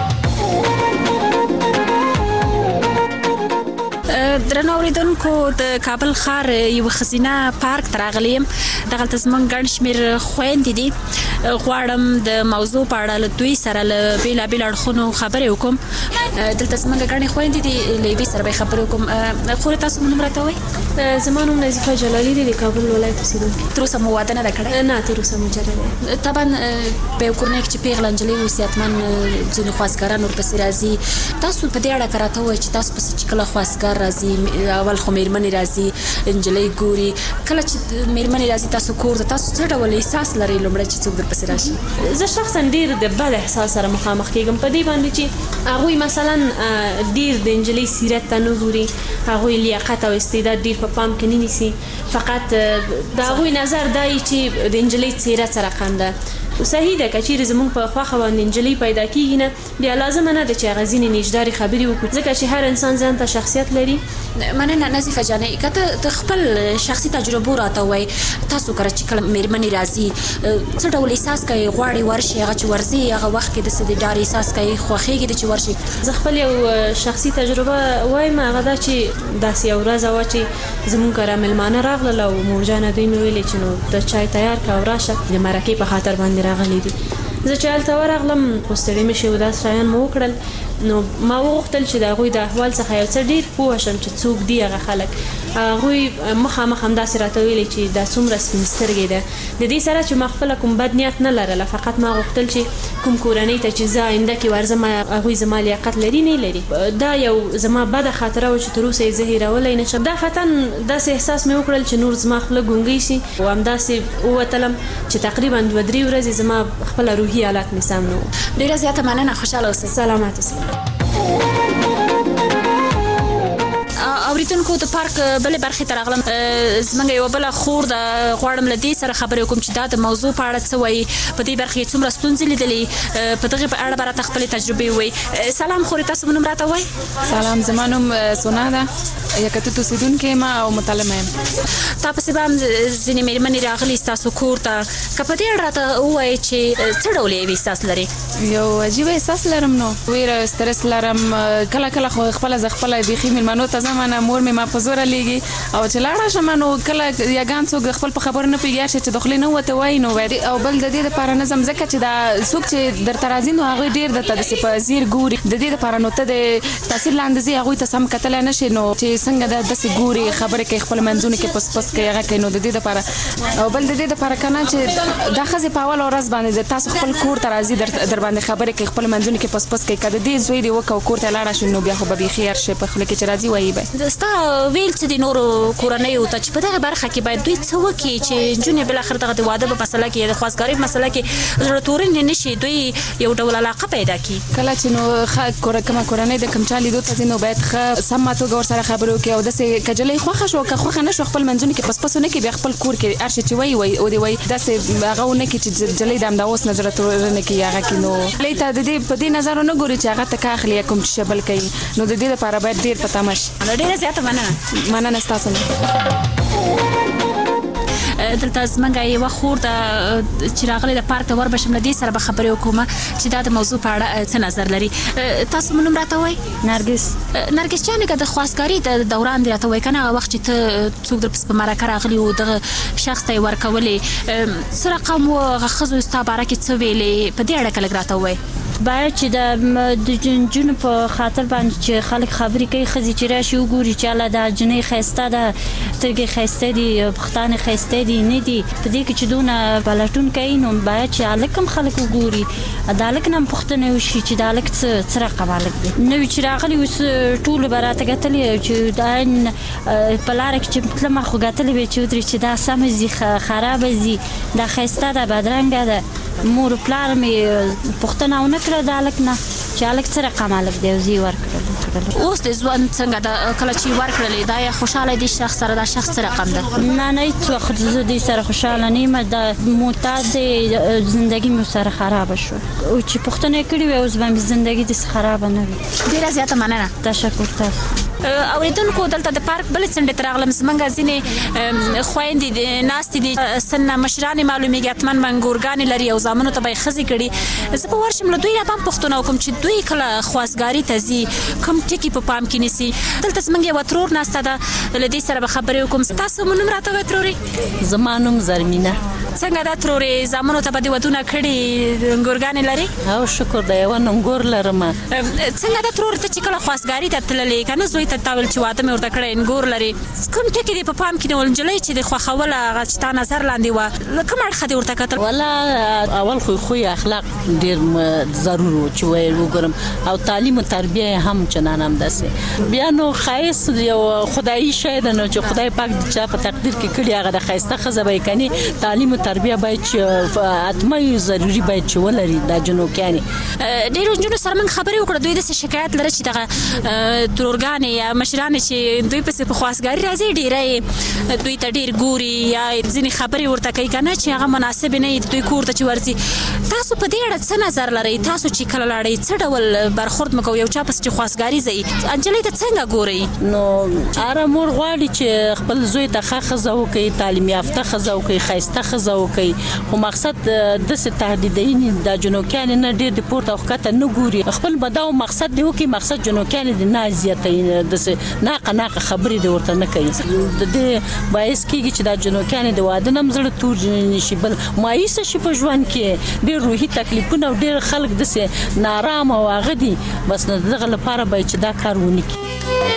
درنو اوریدونکو د کابل ښار یو ښځینه پارک ته راغلی یم دغلته زموږ ګڼ شمېر خویندې دي غواړم د موضوع په اړه له دوی سره له بېلابېلو اړخونو خبرې وکړم دلته زموږ ګڼې خویندې دي له یوې سره به یې خبرې وکړم خورې تاسو مو نوم راته وایي زما نوم نظیفه جلالي دی د کابل ولایت اوسېدونکې تر اوسه مو واده نه ده کړی نه تر اوسه مجرد دی طبعا په یو کورنۍ کې چې پیغله نجلۍ اوسي حتما ځینې خواستګاران ورپسې راځي تاسو په دې اړه که راته ووایئ چې تاسو پسې چې کله خواستګار راځي اول خو مېرمنې راځي نجلۍ ګوري کله چې مېرمنې راځي تاسو کور ته تاسو څه ډول احساس لرئ لومړی چې څوک درپسې راشي زه شخصا ډېر د بد احساس سره مخامخ کېږم په دې باندې چې هغوی مثلا ډېر د نجلۍ سیرت ته نه ګوري هغوی لیاقت او استعداد ډېر په پام کې نه نیسي فقط د هغوی نظر دا وي چې د نجلۍ څېره څه رقم ده صحیح ده که چیرې زموږ په خوښه باندې نجلۍ پیدا کېږي نه بیا لازمه نه ده چې هغه ځینې نیژدارې خبرې وکړو ځکه چې هر انسان ځان ته شخصیت لري مننه نظیفه جانې که ته د خپل شخصي تجربو راته ووایي تاسو کله چې کله مېرمنې راځي څه ډول احساس کوي غواړي ورشي هغه چې ورځي هغه وخت کې داسې د ډار احساس کوي خوښېږي ده چې ورشي زه خپل یو شخصي تجربه وایم هغه دا چې داسې یو ورځ وه چې زموږ کره مېلمانه راغلل او مورجانه دوی مې ویلې چې نو د چای تیار کړه او راشه د مرکې په خاطر باندې راغلي دي زه چې هلته ورغلم خو ستړې مې شوې داسې شیان مو وکړل نو ما وغوښتل چې د هغوی د احوال څخه یو څه ډېر پوه شم چې څوک دي هغه خلک هغوی مخامخ همداسې راته ویلې چې دا څومره سپین سترګې ده د دې سره چې ما خپله کوم بد نیت نه لرله فقط ما غوښتل چې کوم کورنۍ ته چې زه آینده کې ورځم هغوی زما لیاقت لري نه لري دا یو زما بده خاطره وه چې تر اوسه یې زه هېرولی نه شم دا فتن داسې احساس مې وکړل چې نور زما خوله ګونګۍ شي او همداسې ووتلم چې تقریبا 2-3 ورځې زما خپله روحي حالت مې سم نه و ډېره زیاته مننه خوشحاله اوسئ سلامت اوسئ اوریدونکو د پارک بلې برخې ته راغلم زموږ یوه بله خور ده غواړم له دې سره خبرې وکړم چې دا د موضوع په اړه څه وایي په دې برخې کې څومره ستونزې لیدلې په دغې په اړه به راته خپلې تجربې ووایي سلام خورې تاسو مو نوم راته وایي سلام زما نوم سونا ده یکتوت اوسېدونکې یم او متعلمه یم تا پسې به هم ځینې مېرمنې راغلي ستاسو کور ته که په دې اړه راته ووایې چې څه ډول یو احساس لرې یو عجیبه احساس لرم نو ویره سترس لرم کله کله خو خپله زه خپله بیخي مېلمنو ته ځم نه مور مې ما په زوره لیږي او چې لاړه شم نو کله یګان څوک خپل په خبرو نه پوهېږي چې د خولې نه وته وایي نو او بل د دې دپاره نه ځم ځکه چې دا څوک چې درته راځي نو هغوی ډېر درته داسې په ځیر ګوري د دې دپاره نو ته د تاثیر لاندې ځې هغوی ته سم کتلی نه شي نو چې څنګه ده داسې ګوري خبرې کوي خپل منځونو کې پس پس کوي هغه کوي نو د دې دپاره او بل د دې دپاره که نه چې دا ښځې په اوله ورځ باندې د تاسو خپل کور ته راځي در باندې خبرې کوي خپل منځونو کې پس پس کوي که د دې زوی دې وکړه کور ته لاړه شي نو بیا خو به بیخي هر شی په خوله کې چې راځي وایي به ستا ویل څه دي نورو کورنیو ته چې په دغه برخه کې باید دوی څه وکړي چې نجونې بالاخره دغه د واده په مسله کې یا د خواستګارۍ په مسله کې زړه تورنې نه شي دوی یو ډول علاقه پیدا کړي کله چې نو کومه کورنۍ د کوم چا لیدو ته ځي نو باید ښه سمه توګه ورسره خبرې وکړي او داسې که جلۍ خوښه شوه که خوښه نه شوه خپل منځونو کې پس پس ونه کړي بیا خپل کور کې هر شی چې وایي او دې وایي داسې هغه ونه کړي چې جلۍ د همدا اوس نه زړه تورنه کړي هغه کې نو جلۍ ته د دې په دې نظر ونه ګوري چې هغه ته که اخلي یا کوم چې شی بل کوي نو د دې لپاره باید ډېر په تمه شي ډېره زیاته مننه مننه ستاسو دلته زمونږ یو خور د چې راغلي د پارک ته ور بشم لدی سره به خبرې وکوم چې دا د موضوع په اړه څه نظر لري. تاسو مونږ راته وای نرګس جان که د خواستګاری د دوران دی راته وای کنه هغه وخت چې ته څوک در په مرکه راغلی او د شخص ته ورکولې سره قوم او خزو استاباره کې څه ویلې په دې اړه کله راته وای. باید چې د جنونو په خاطر باندې چې خلک خبرې کوي خزي چې راشي وګوري چې الله د جنې خيسته ده سترګې خيسته دي پختانه خيسته دي نه دي په دې کې چې دونه بلټون کوي نو باید چې الکم خلک وګوري عدالت نم پختنه وشي چې دالک څه رقم الک دي نو چې راغلي وس ټول براته غتلې چې دا پلار کې چې مطلب ما خو غتلې به چې درې چې دا سم زی خراب زی دا خيسته ده بدرنګ ده مور پلار می پختنه او نکړه دالک نه چې الک څه رقم الک دی زی ورکړل. اوس د ځوان څنګه د کله چې ورکړلې دا یا خوشاله دي شخص سره دا شخص رقم ده نه هیڅ وخت دې سره خوشاله نه د معتاد زندگی مو سره خراب شو او چې پختنه کړی و اوس باندې زندگی دې خراب نه وي. ډیره زیاته مننه. تشکر تاسو. اوریدونکو دلته د پارک بل څنډه ترغلم زمنګ ځینې خويندې ناست دي سن مشران معلومیږي اتمن منګورګان لري او زامنو ته به خزي کړي زه په ورشم له دوی نه پام پښتون کوم چې دوی کله خواستګاری ته زی کوم ټکی په پام کې نسی دلته زمنګ وترور ناسته ده لدی سره به خبرې وکم. تاسو مونږ راته وتروري زمانوم زرمینه څنګه دا تروري زامنو ته به ودونه کړي منګورګان لري او شکر دی و ننګور لرم څنګه دا ترور ته چې کله خواستګاری ته تللې کنه زوی ته تاول چې واده مې ورته کړی انګور لري کوم ټکی دی په پام کې نو نجلۍ چې د خوخوله هغه چې تا نظر لاندې و کوم اړخ دی ورته کتل ولا اول خو اخلاق ډیر ضرور و چې ویل وګورم او تعلیم او تربیه هم چنان هم داسې بیا نو خایس یو خدایي شی ده نو چې خدای پاک د چا په تقدیر کې کړی هغه د خایسته خزه به کني تعلیم او تربیه باید چې اتمه ضروری باید چې ولري د جنو کانی ډیرو جنو سره من خبرې وکړه دوی د شکایت لري چې دغه ترورګان یا مشران چې دوی په خواستګاری راځي ډیره دوی ته ډیر ګوري یا ځینې خبرې ورته کوي کنه چې هغه مناسب نه دوی کور ته چې ورځي. تاسو په دې اړه څه نظر لرئ؟ تاسو چې کله لاړئ څه ډول برخورد مکو یو چا پس چې خواستګاری زئی انجلۍ ته څنګه ګوري؟ نو اره مور غواړي چې خپل زوی ته ښه خزه وکړي تعلیم یافته خزه وکړي خیسته خزه وکړي خو مقصد د څه تهدیدین د جنوکیان نه ډیر د پورته وخته نه ګوري خپل بداو مقصد دی وکړي مقصد جنوکیان د نازیته د ناقه خبرې د ورته نه کوي د دې باعث کیږي چې د جنوکیان د واده نم زړه تور نشي بل مایوس شي په ژوند کې ډیر روحي تکلیفونه او ډیر خلک د سه نارام او غدي بس نه دغه لپاره به چې دا کار ونی کی.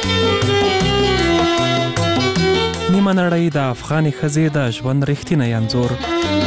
نیمه نړۍ د افغاني ښځې د ژوند رښتینی انځور.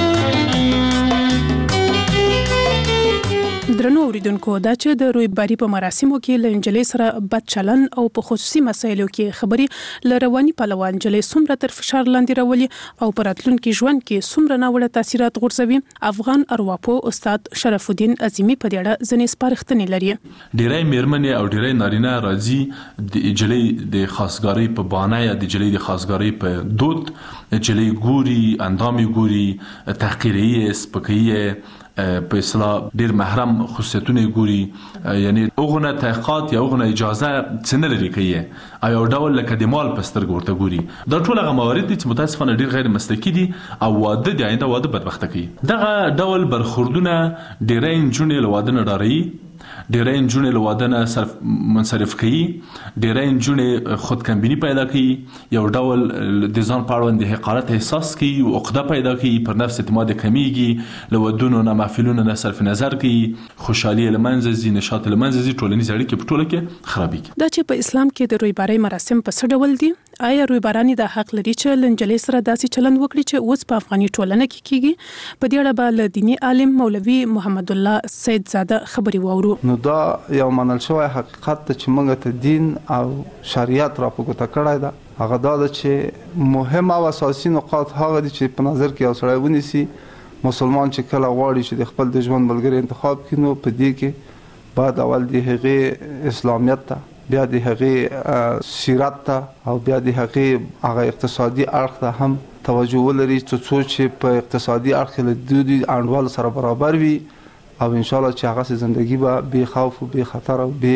درنو اوریدونکو دا چې د رویباری په مراسمو کې لنجلې سره بد چلن او په خصوصي مسایلو کې خبري لرواني پهلوان جلې سمره تر فشار لاندې راولي او پراتلونکو ژوند کې سمره ناوړه تاثیرات غورځوي. افغان ارواپو استاد شرف الدین عظیمی په دې اړه ځنې سپارښتنې لري. ډیری میرمنې او ډیری نارینه راځي د جلې د خاصګاری په بانه یا د جلې د خاصګاری په دود جلې ګوري اندامي ګوري تحقیري سپکیه په اصطلاح ډیر محرم خصوصیتونه ګوري یعنی اوغنه تحقیقات یا اوغنه اجازه څنګه لري کوي او ډول لکه د مال پستر ګورته ګوري دا ټول هغه موارد دي چې متاسفانه ډیر غیر مسلکي دي او واده دی آینده واده بدبخته کوي. دغه ډول برخوردونه ډیرای جنې لواده نه ډاري ډیرای جنې لواده نه صرف منصرف کوي ډیرای جنې خودکمبینی پیدا کوي یو ډول د ځان په اړه د حقارت احساس کوي او عقده پیدا کوي پر نفس اعتماد کمیږي لودونو نه محفلونو نه صرف نظر کوي خوشحالي لمنځي نشاط لمنځي ټولنیز اړیکې په ټوله کې خرابېږي. دا چې په اسلام کې د رویباری مراسم په څه ډول دي آیا رویبارانی د حق لري چې لنجلې سره داسې چلند وکړي چې اوس په افغاني ټولنه کې کیږي؟ په دې اړه به دینی عالم مولوي محمد الله سید زاده خبري وورو. نو دا یو منل شوی حقیقت چې موږ ته دین او شریعت را پګوته کړای دا هغه دا چې مهم او اساسي نقاط هغه دي چې په نظر کې اوسړای ونیسي مسلمان چې کله غواړي چې د خپل د ژوند ملګری انتخاب کړي نو په دې کې بعد اول د هغه اسلامیت ته بیا د هغه سیرت ته او بیا د هغه اقتصادي اړخ ته هم توجه ولري چې په اقتصادي اړخ له دوی انډوال سره برابر وي او ان شاء الله چې هغه ژوندۍ به بے خوف او بے خطر او بے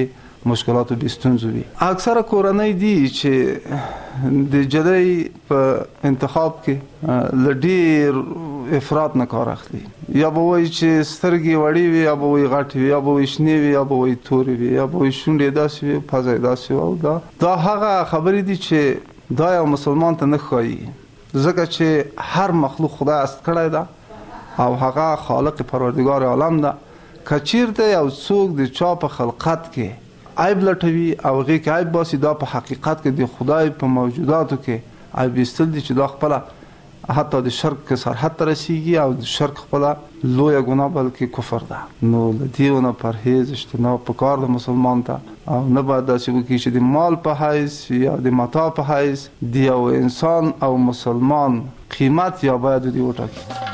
مشکلاتو به ستونزو وي. اکثره کورنۍ دي چې د جدي په انتخاب کې لډیر افراط نه کار اخلي. یا به وایي چې سترګې وړې وي، یا به وایي غټې وي، یا به وایي شنې وي، یا به وایي تورې وي، یا به وایي شونډې داسې وي، پزه یې داسې وي. او دا هغه خبرې دي چې دا یو مسلمان ته نه ښایي، ځکه چې هر مخلوق خدای است کړی ده او هغه خالق پروردگار عالم ده. که چیرته یو څوک د چا په خلقت کې عیب لټوي او هغې کې عیب باسي، دا په حقیقت کې د خدای په موجوداتو کې عیب ایستل دي چې دا خپله حتی د شرک سرحد ته رسیږي او د شرک خپله لویه ګناه بلکې کفر ده. نو له دې نه پرهیز اجتناب پکار د مسلمان ته، او نه باید داسې وکړي چې د مال په حیث یا د متاع په حیث د یو انسان او مسلمان قیمت یا باید دوی وټاکي.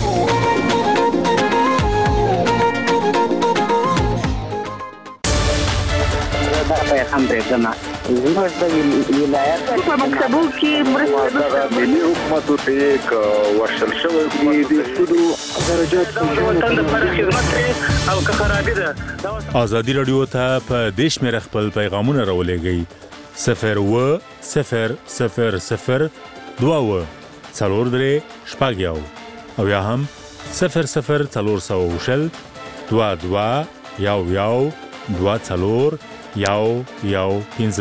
هم برېږدمه زموږ د ولایت په مکتبو کې مرسته ملي حکومت ته یک ورشل شوی دی د سودو درجات په خدمت او که خرابې ده. ازادي رادیو ته په دیش مې خپل پیغامونه راولېږئ 01000 22 څلور درې شپږ یو او یا هم 00400 22 یو یو 2 څلور یو 15.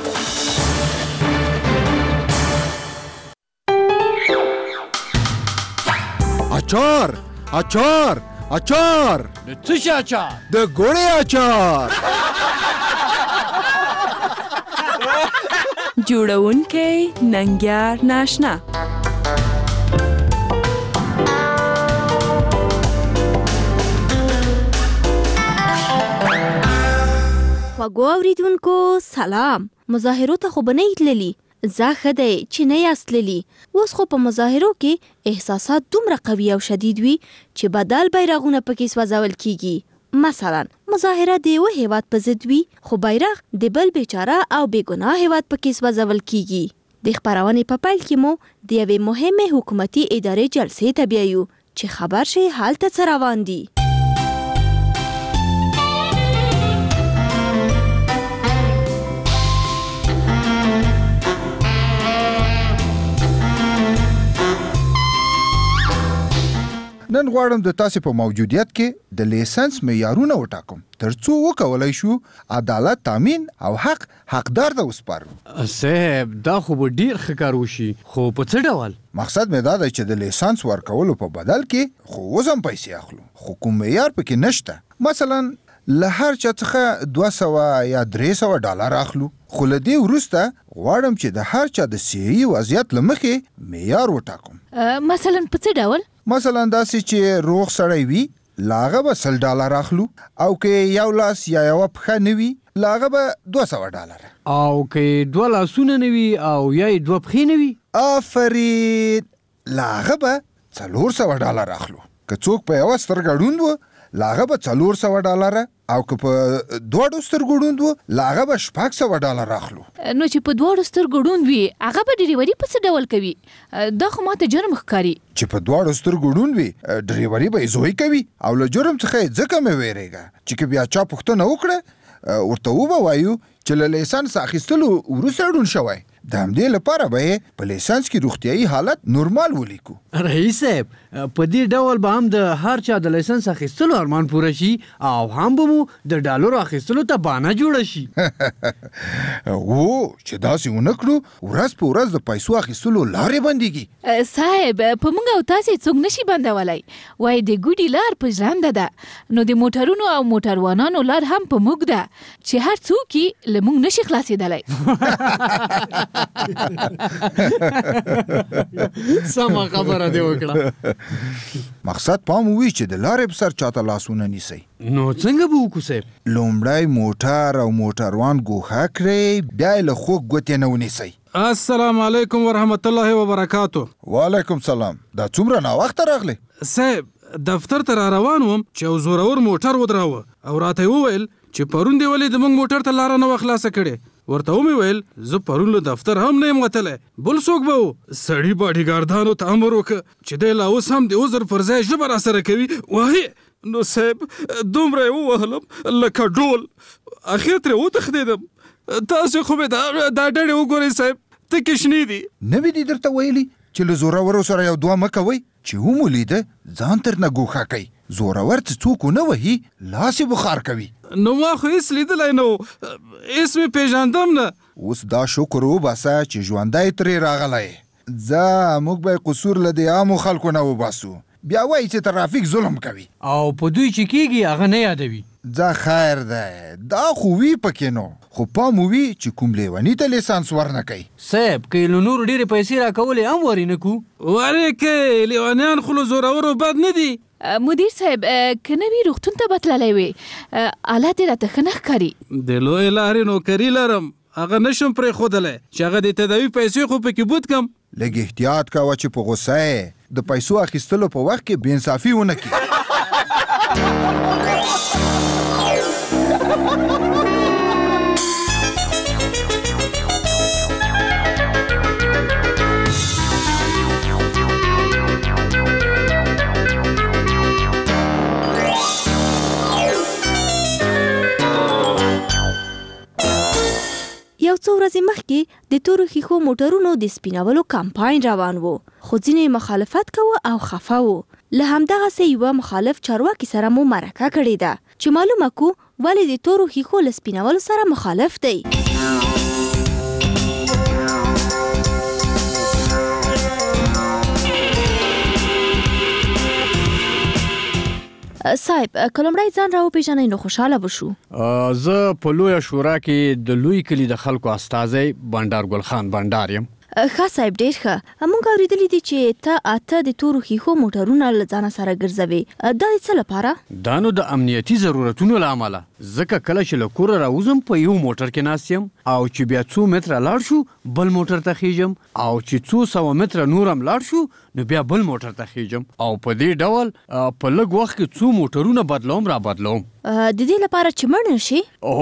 اچار اچار اچار د څه شي اچار؟ د ګوړې اچار. جوړونکی ننګیار ناشنا. وګو اوریدونکو سلام. مظاهرو ته خو به نه تللی، زه ښه دی چې نه یاست تللی. اوس خو په مظاهرو کې احساسات دومره قوي او شدید وي چې بدل بیرغونه پکې سوځول کیږي. مثلا مظاهره د یو هیواد په ضد وي خو بیرغ د بل بیچاره او بیګناه هیواد پکې سوځول کیږي. د خبرونې په پیل کې مو د یوې مهمې حکومتي ادارې جلسې ته بیایو چې خبر شي هلته څه روان دي. نن غواړم د تاسو په موجودیت کې د لیسنس معیارونه وټاکم ترڅو وکولای شو عدالت تامین او حقدار ته وسپارو. صاحب دا خو به ډیر ښه کار وشي، خو په څه ډول؟ مقصد مې دا دی چې د لیسنس ورکولو په بدل کې خو وزم پیسې اخلو، خو کوم معیار پکې نشته. مثلا له هر چا څخه 200 یا 300 ډالر اخلو، خو له دې وروسته غواړم چې د هر چا د صحي وضعیت له مخې معیار وټاکم. مثلا په څه ډول؟ مثلا داسې چې روغ سړی وي لاغه به 100 ډالر اخلو، او که یو لاس یا یو پښه نه وي لاغه به 200 ډالر، او که 2 لاسونه نه وي او یا 2 پښې نه وي آفرین لاغه به 400 ډالر اخلو. که څوک په یو سترګه ړوند و لاغه به 400 ډالر، او که په 2 سترګو ړوند و لاغه به 600 ډالر اخلو. نو چې په 2 سترګو ړوند وي هغه به ډریوري په څه ډول کوي؟ دا خو ماته جرم ښکاري. چې په 2 سترګو ړوند وي ډریوري به یې زوی کوي، او له جرم څخه یې ځکه مې ویرېږه چې که بیا چا پوښتنه وکړه ورته وبه وایو چې له لیسنس اخیستلو وروسته ړوند شوی. د همدې لپاره به یې په لیسنس کې روغتیایي حالت نورمال ولیکو. رئیس صاحب په دې ډول به هم د هر چا د لیسنس اخیستلو ارمان پوره شي او هم به مو د ډالرو اخیستلو ته بانه جوړه شي. او چې داسې ونه کړو ورځ په ورځ د پیسو اخیستلو لارې بندېږي. صاحب په موږ او تاسې څوک نشي بندولی، وایي د ګوډي لار په ژرنده ده، نو د موټرونو او موټروانانو لار هم په موږ ده چې هر څوک یې له موږ نشي خلاصېدلی. سمه خبره دی وکړه. مقصد پام وي چې د لارې په سر چاته لاسونه نیسئ. نو څنګه به وکړو صاحب؟ لومړی موټر او موټروان ګوښه کړئ، بیا یې له خوږ ګوتې نه ونیسئ. السلام علیکم ورحمت الله وبرکاتو. وعلیکم سلام. دا څومره ناوخته راغلی؟ صاحب دفتر ته را روان وم چې یو زورور موټر ودراوه او راته وویل چې پرون دی ولې زموږ موټر ته لاره نه خلاصه کړې. ورته ومې ویل زه پرون له دفتر هم نه یم وتلی، بل څوک به و. سړي باډي ګاردانو ته امر وکړه چې دی لا اوس هم د عذر پر ځای ژبه راسره کوي، وایي نو صاحب دومره یې ووهلم لکه ډول، اخر ترې وتښتېدم. تاسو خو مې دا ډډې وګورئ صاحب، تکې شنې دي. نه مې دي درته ویلي چې له زورورو سره یو دوه مه کوئ، چې ومو لیده ځان تر نه ګوښه کوي. زورور چې څوک ونه وهي لاس یې بخار کوي. نو ما خو هېڅ لیدلی نه و، هېڅ مې پېژندم نه. اوس دا شکر وباسه چې ژوندی ترې راغلی. ځه موږ به قصور له دې عامو خلکو نه وباسو. بیا وایي چې ترافیک ظلم کوي او په دوی چې کېږي هغه نه یادوي. ځه خیر دی، دا خو وي پکې نو، خو پام وي چې کوم لیوني ته لیسانس ورنه کوي. صاحب که له نورو ډېرې پیسې راکولې هم ورې نه کړو. ورې کې لیونیان خو له زورورو بد نه دي. مدیر صاحب که نه وي روغتون ته به تللی وې، حالت یې راته ښه نه ښکاري. د لویې لارې نوکري لرم، هغه نشم پرېښودلی چې هغه د تداوي پیسې خو پکې بود کم. لږ احتیاط کوه چې په غوسه یې د پیسو اخیستلو په وخت کې بې انصافي ونه کړي. یو څو ورځې مخکې د تورو ښیښو موټرونو د سپینولو کمپاین روان و، خو ځینې مخالفت کوه او خفه و. له همدغسې یوه مخالف چارواکي سره مو مرکه کړې ده چې معلومه کو ولې د تورو ښیښو له سپینولو سره مخالف دی. صاحب که لومړی ځان راوپېژنئ نو خوشحاله به شو. زه په لویه شورا کې د لوی کلي د خلکو استازی بنډار ګل خان بنډار یم. ښه صاحب ډېر ښه. موږ اورېدلي دي چې ته 8 د تورو ښیښو موټرونه له ځانه سره ګرځوې، دا د څه لپاره؟ دا نو د امنیتي ضرورتونو له امله، ځکه کله چې له کوره راوځم په یو موټر کې ناست یم او چې بیا څو متره لاړ شو بل موټر ته خیږم، او چې څو سوه متره نور هم لاړ شو نو بیا بل موټر ته خیږم، او په دې ډول په لږ وخت کې څو موټرونه بدلوم را بدلوم. د دې لپاره چې مړ نشي؟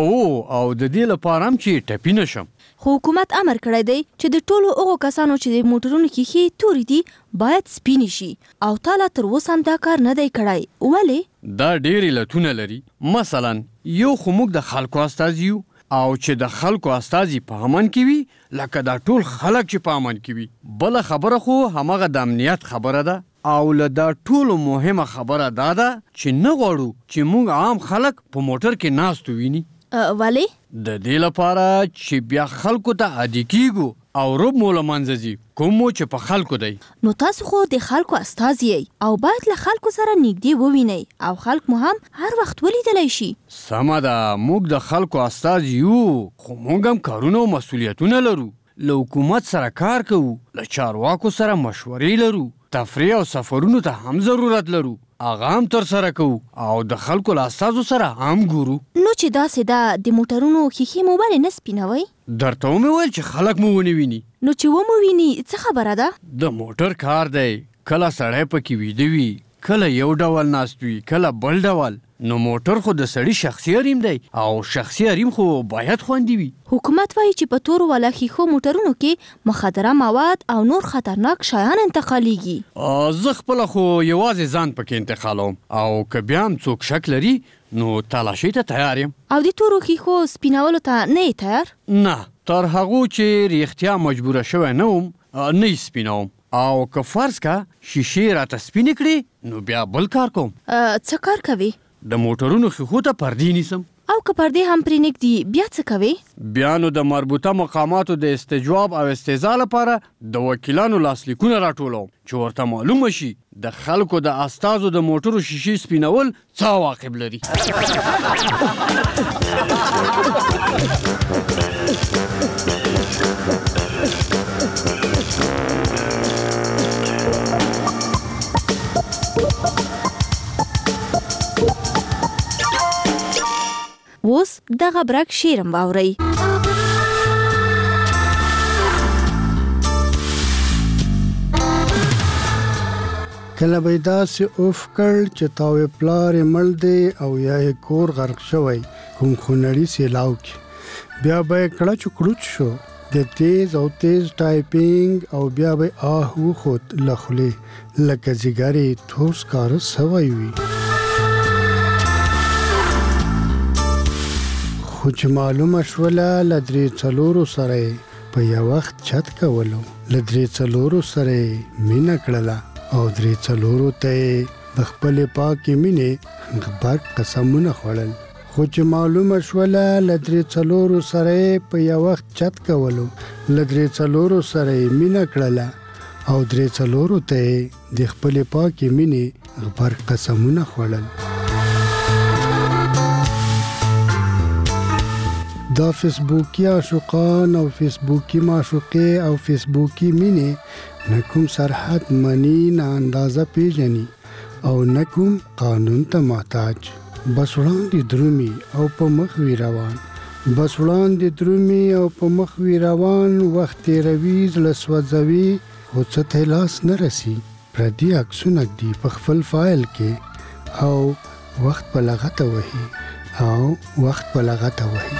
او د دې لپاره هم چې ټپي نشم. خو حکومت امر کړی دی چې د ټولو هغو کسانو چې د موټرونو ښیښې تورې دي باید سپینې شي، او تا لا تر اوسه هم دا کار نه دی کړی. ولې؟ دا ډېر علتونه لري. مثلا یو خو موږ د خلکو استازي یو، او چې د خلکو استازي په امن کې وي لکه دا ټول خلک چې په امن کې وي. بله خبره خو همغه د امنیت خبره ده، او له دا ټولو مهمه خبره دا ده چې نه غواړو چې موږ عام خلک په موټر کې ناست وویني. ولې؟ د دې لپاره چې بیا خلکو ته عادي کیږو او رب مو له منځه ځي، کوم چې په خلکو دی. نو تاسو خو د خلکو استازي یې او باید له خلکو سره نږدې ووینئ او خلک مو هم هر وخت ولیدلی شي. سمه ده، موږ د خلکو استازي یو، خو موږ هم کارونه او مسؤلیتونه لرو. له حکومت سره کار کوو، له چارواکو سره مشورې لرو، تفریح او سفرونو ته هم ضرورت لرو، هغه هم تر سره کوو، او د خلکو له استازو سره هم ګورو. نو چې داسې ده د موټرونو ښیښې مو ولې نه سپینوئ؟ درته ومې ویل چې خلک مو ونه ویني. نو چې ومو ویني څه خبره ده؟ د موټر کار دی، کله سړی پکې ویده وي، کله یو ډول ناست وي، کله بل ډول. نو موټر خو د سړي شخصي حریم دی، او شخصي حریم خو باید خوندي وي. حکومت وایي چې په تورو والا ښیښو موټرونو کې مخدره مواد او نور خطرناک شیان انتقالیږي. زه خپله خو یوازې ځان پکې انتقالوم، او که بیا هم څوک شک لري نو تلاشۍ ته تیار یم. او د تورو ښیښو سپینولو ته نه یې تیار؟ نه، تر هغو چې رښتیا مجبوره شوی نه وم نه یې سپینوم، او که فرض که شیشې راته سپینې کړې نو بیا بل کار کوم. څه کار کوي؟ د موټرونو ښیښو ته پردې نیسم. او که پردې هم پرې نږدي بیا څه کوي؟ بیا نو د مربوطه مقاماتو د استجواب او استیضاح لپاره د وکیلانو لاسلیکونه راټولوم چې ورته معلومه شي د خلکو د استازو د موټرو شیشې سپینول څه عواقب لري. اوس دغه برک شیرم واورئ. کله به یې داسې اوف کړ چې تاوې پلار یې مړ دی او یا یې کور غرق شوی کوم خونړي سیلاو کې، بیا به یې کړچ کړوچ شو د تیز او تیز ټایپینګ، او بیا به آه وخوت له خولې لکه ځیګر یې تور ښکاره سوی وي. خو چې معلومه شوله له 3-4 سره په یو وخت چت کولو، له 3-4 سره مینه کړله او 3-4 ته د خپلې پاکې مینې غبرګ قسمونه خوړل. خو چې معلومه شوله له 3-4 سره په یو وخت چت کولو، له 3-4 سره مینه کړله او 3-4 ته د خپلې پاکې مینې غبرګ قسمونه خوړل. دا فیسبوکی عاشقان او فیسبوکی معشوقې او فیسبوکی مینې نه کوم سرحد منی، نه اندازه پیژني او نه کوم قانون ته محتاج. بس وړاندې درومي او په مخ وي روان، بس وړاندې درومي او په مخ وي روان. وخت تېروي زړه سوځوي خو څه ته لاس نه رسي. پردي عکسونه ږدي په خپل فایل کې او وخت په لغته وهي او وخت په لغته وهي.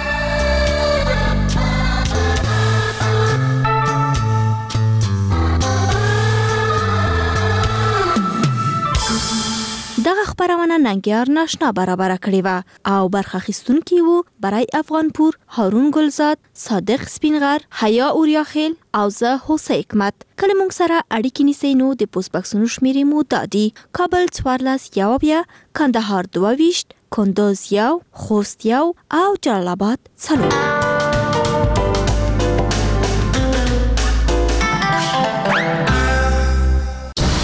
دغه خبرونه ننګیار ناشنا برابر کړې و او برخه اخیستونکي وو برای افغانپور، هارون ګلزاد، صادق سپینغر، حیا اوریاخیل او زه هوسه حکمت. کله موږ سره اړیکې نیسئ نو د پوسټ باکسونو شمیرې مو دادي: کابل 14 کندهار 22 کندوز 1 خوست 1 او جلال آباد 4.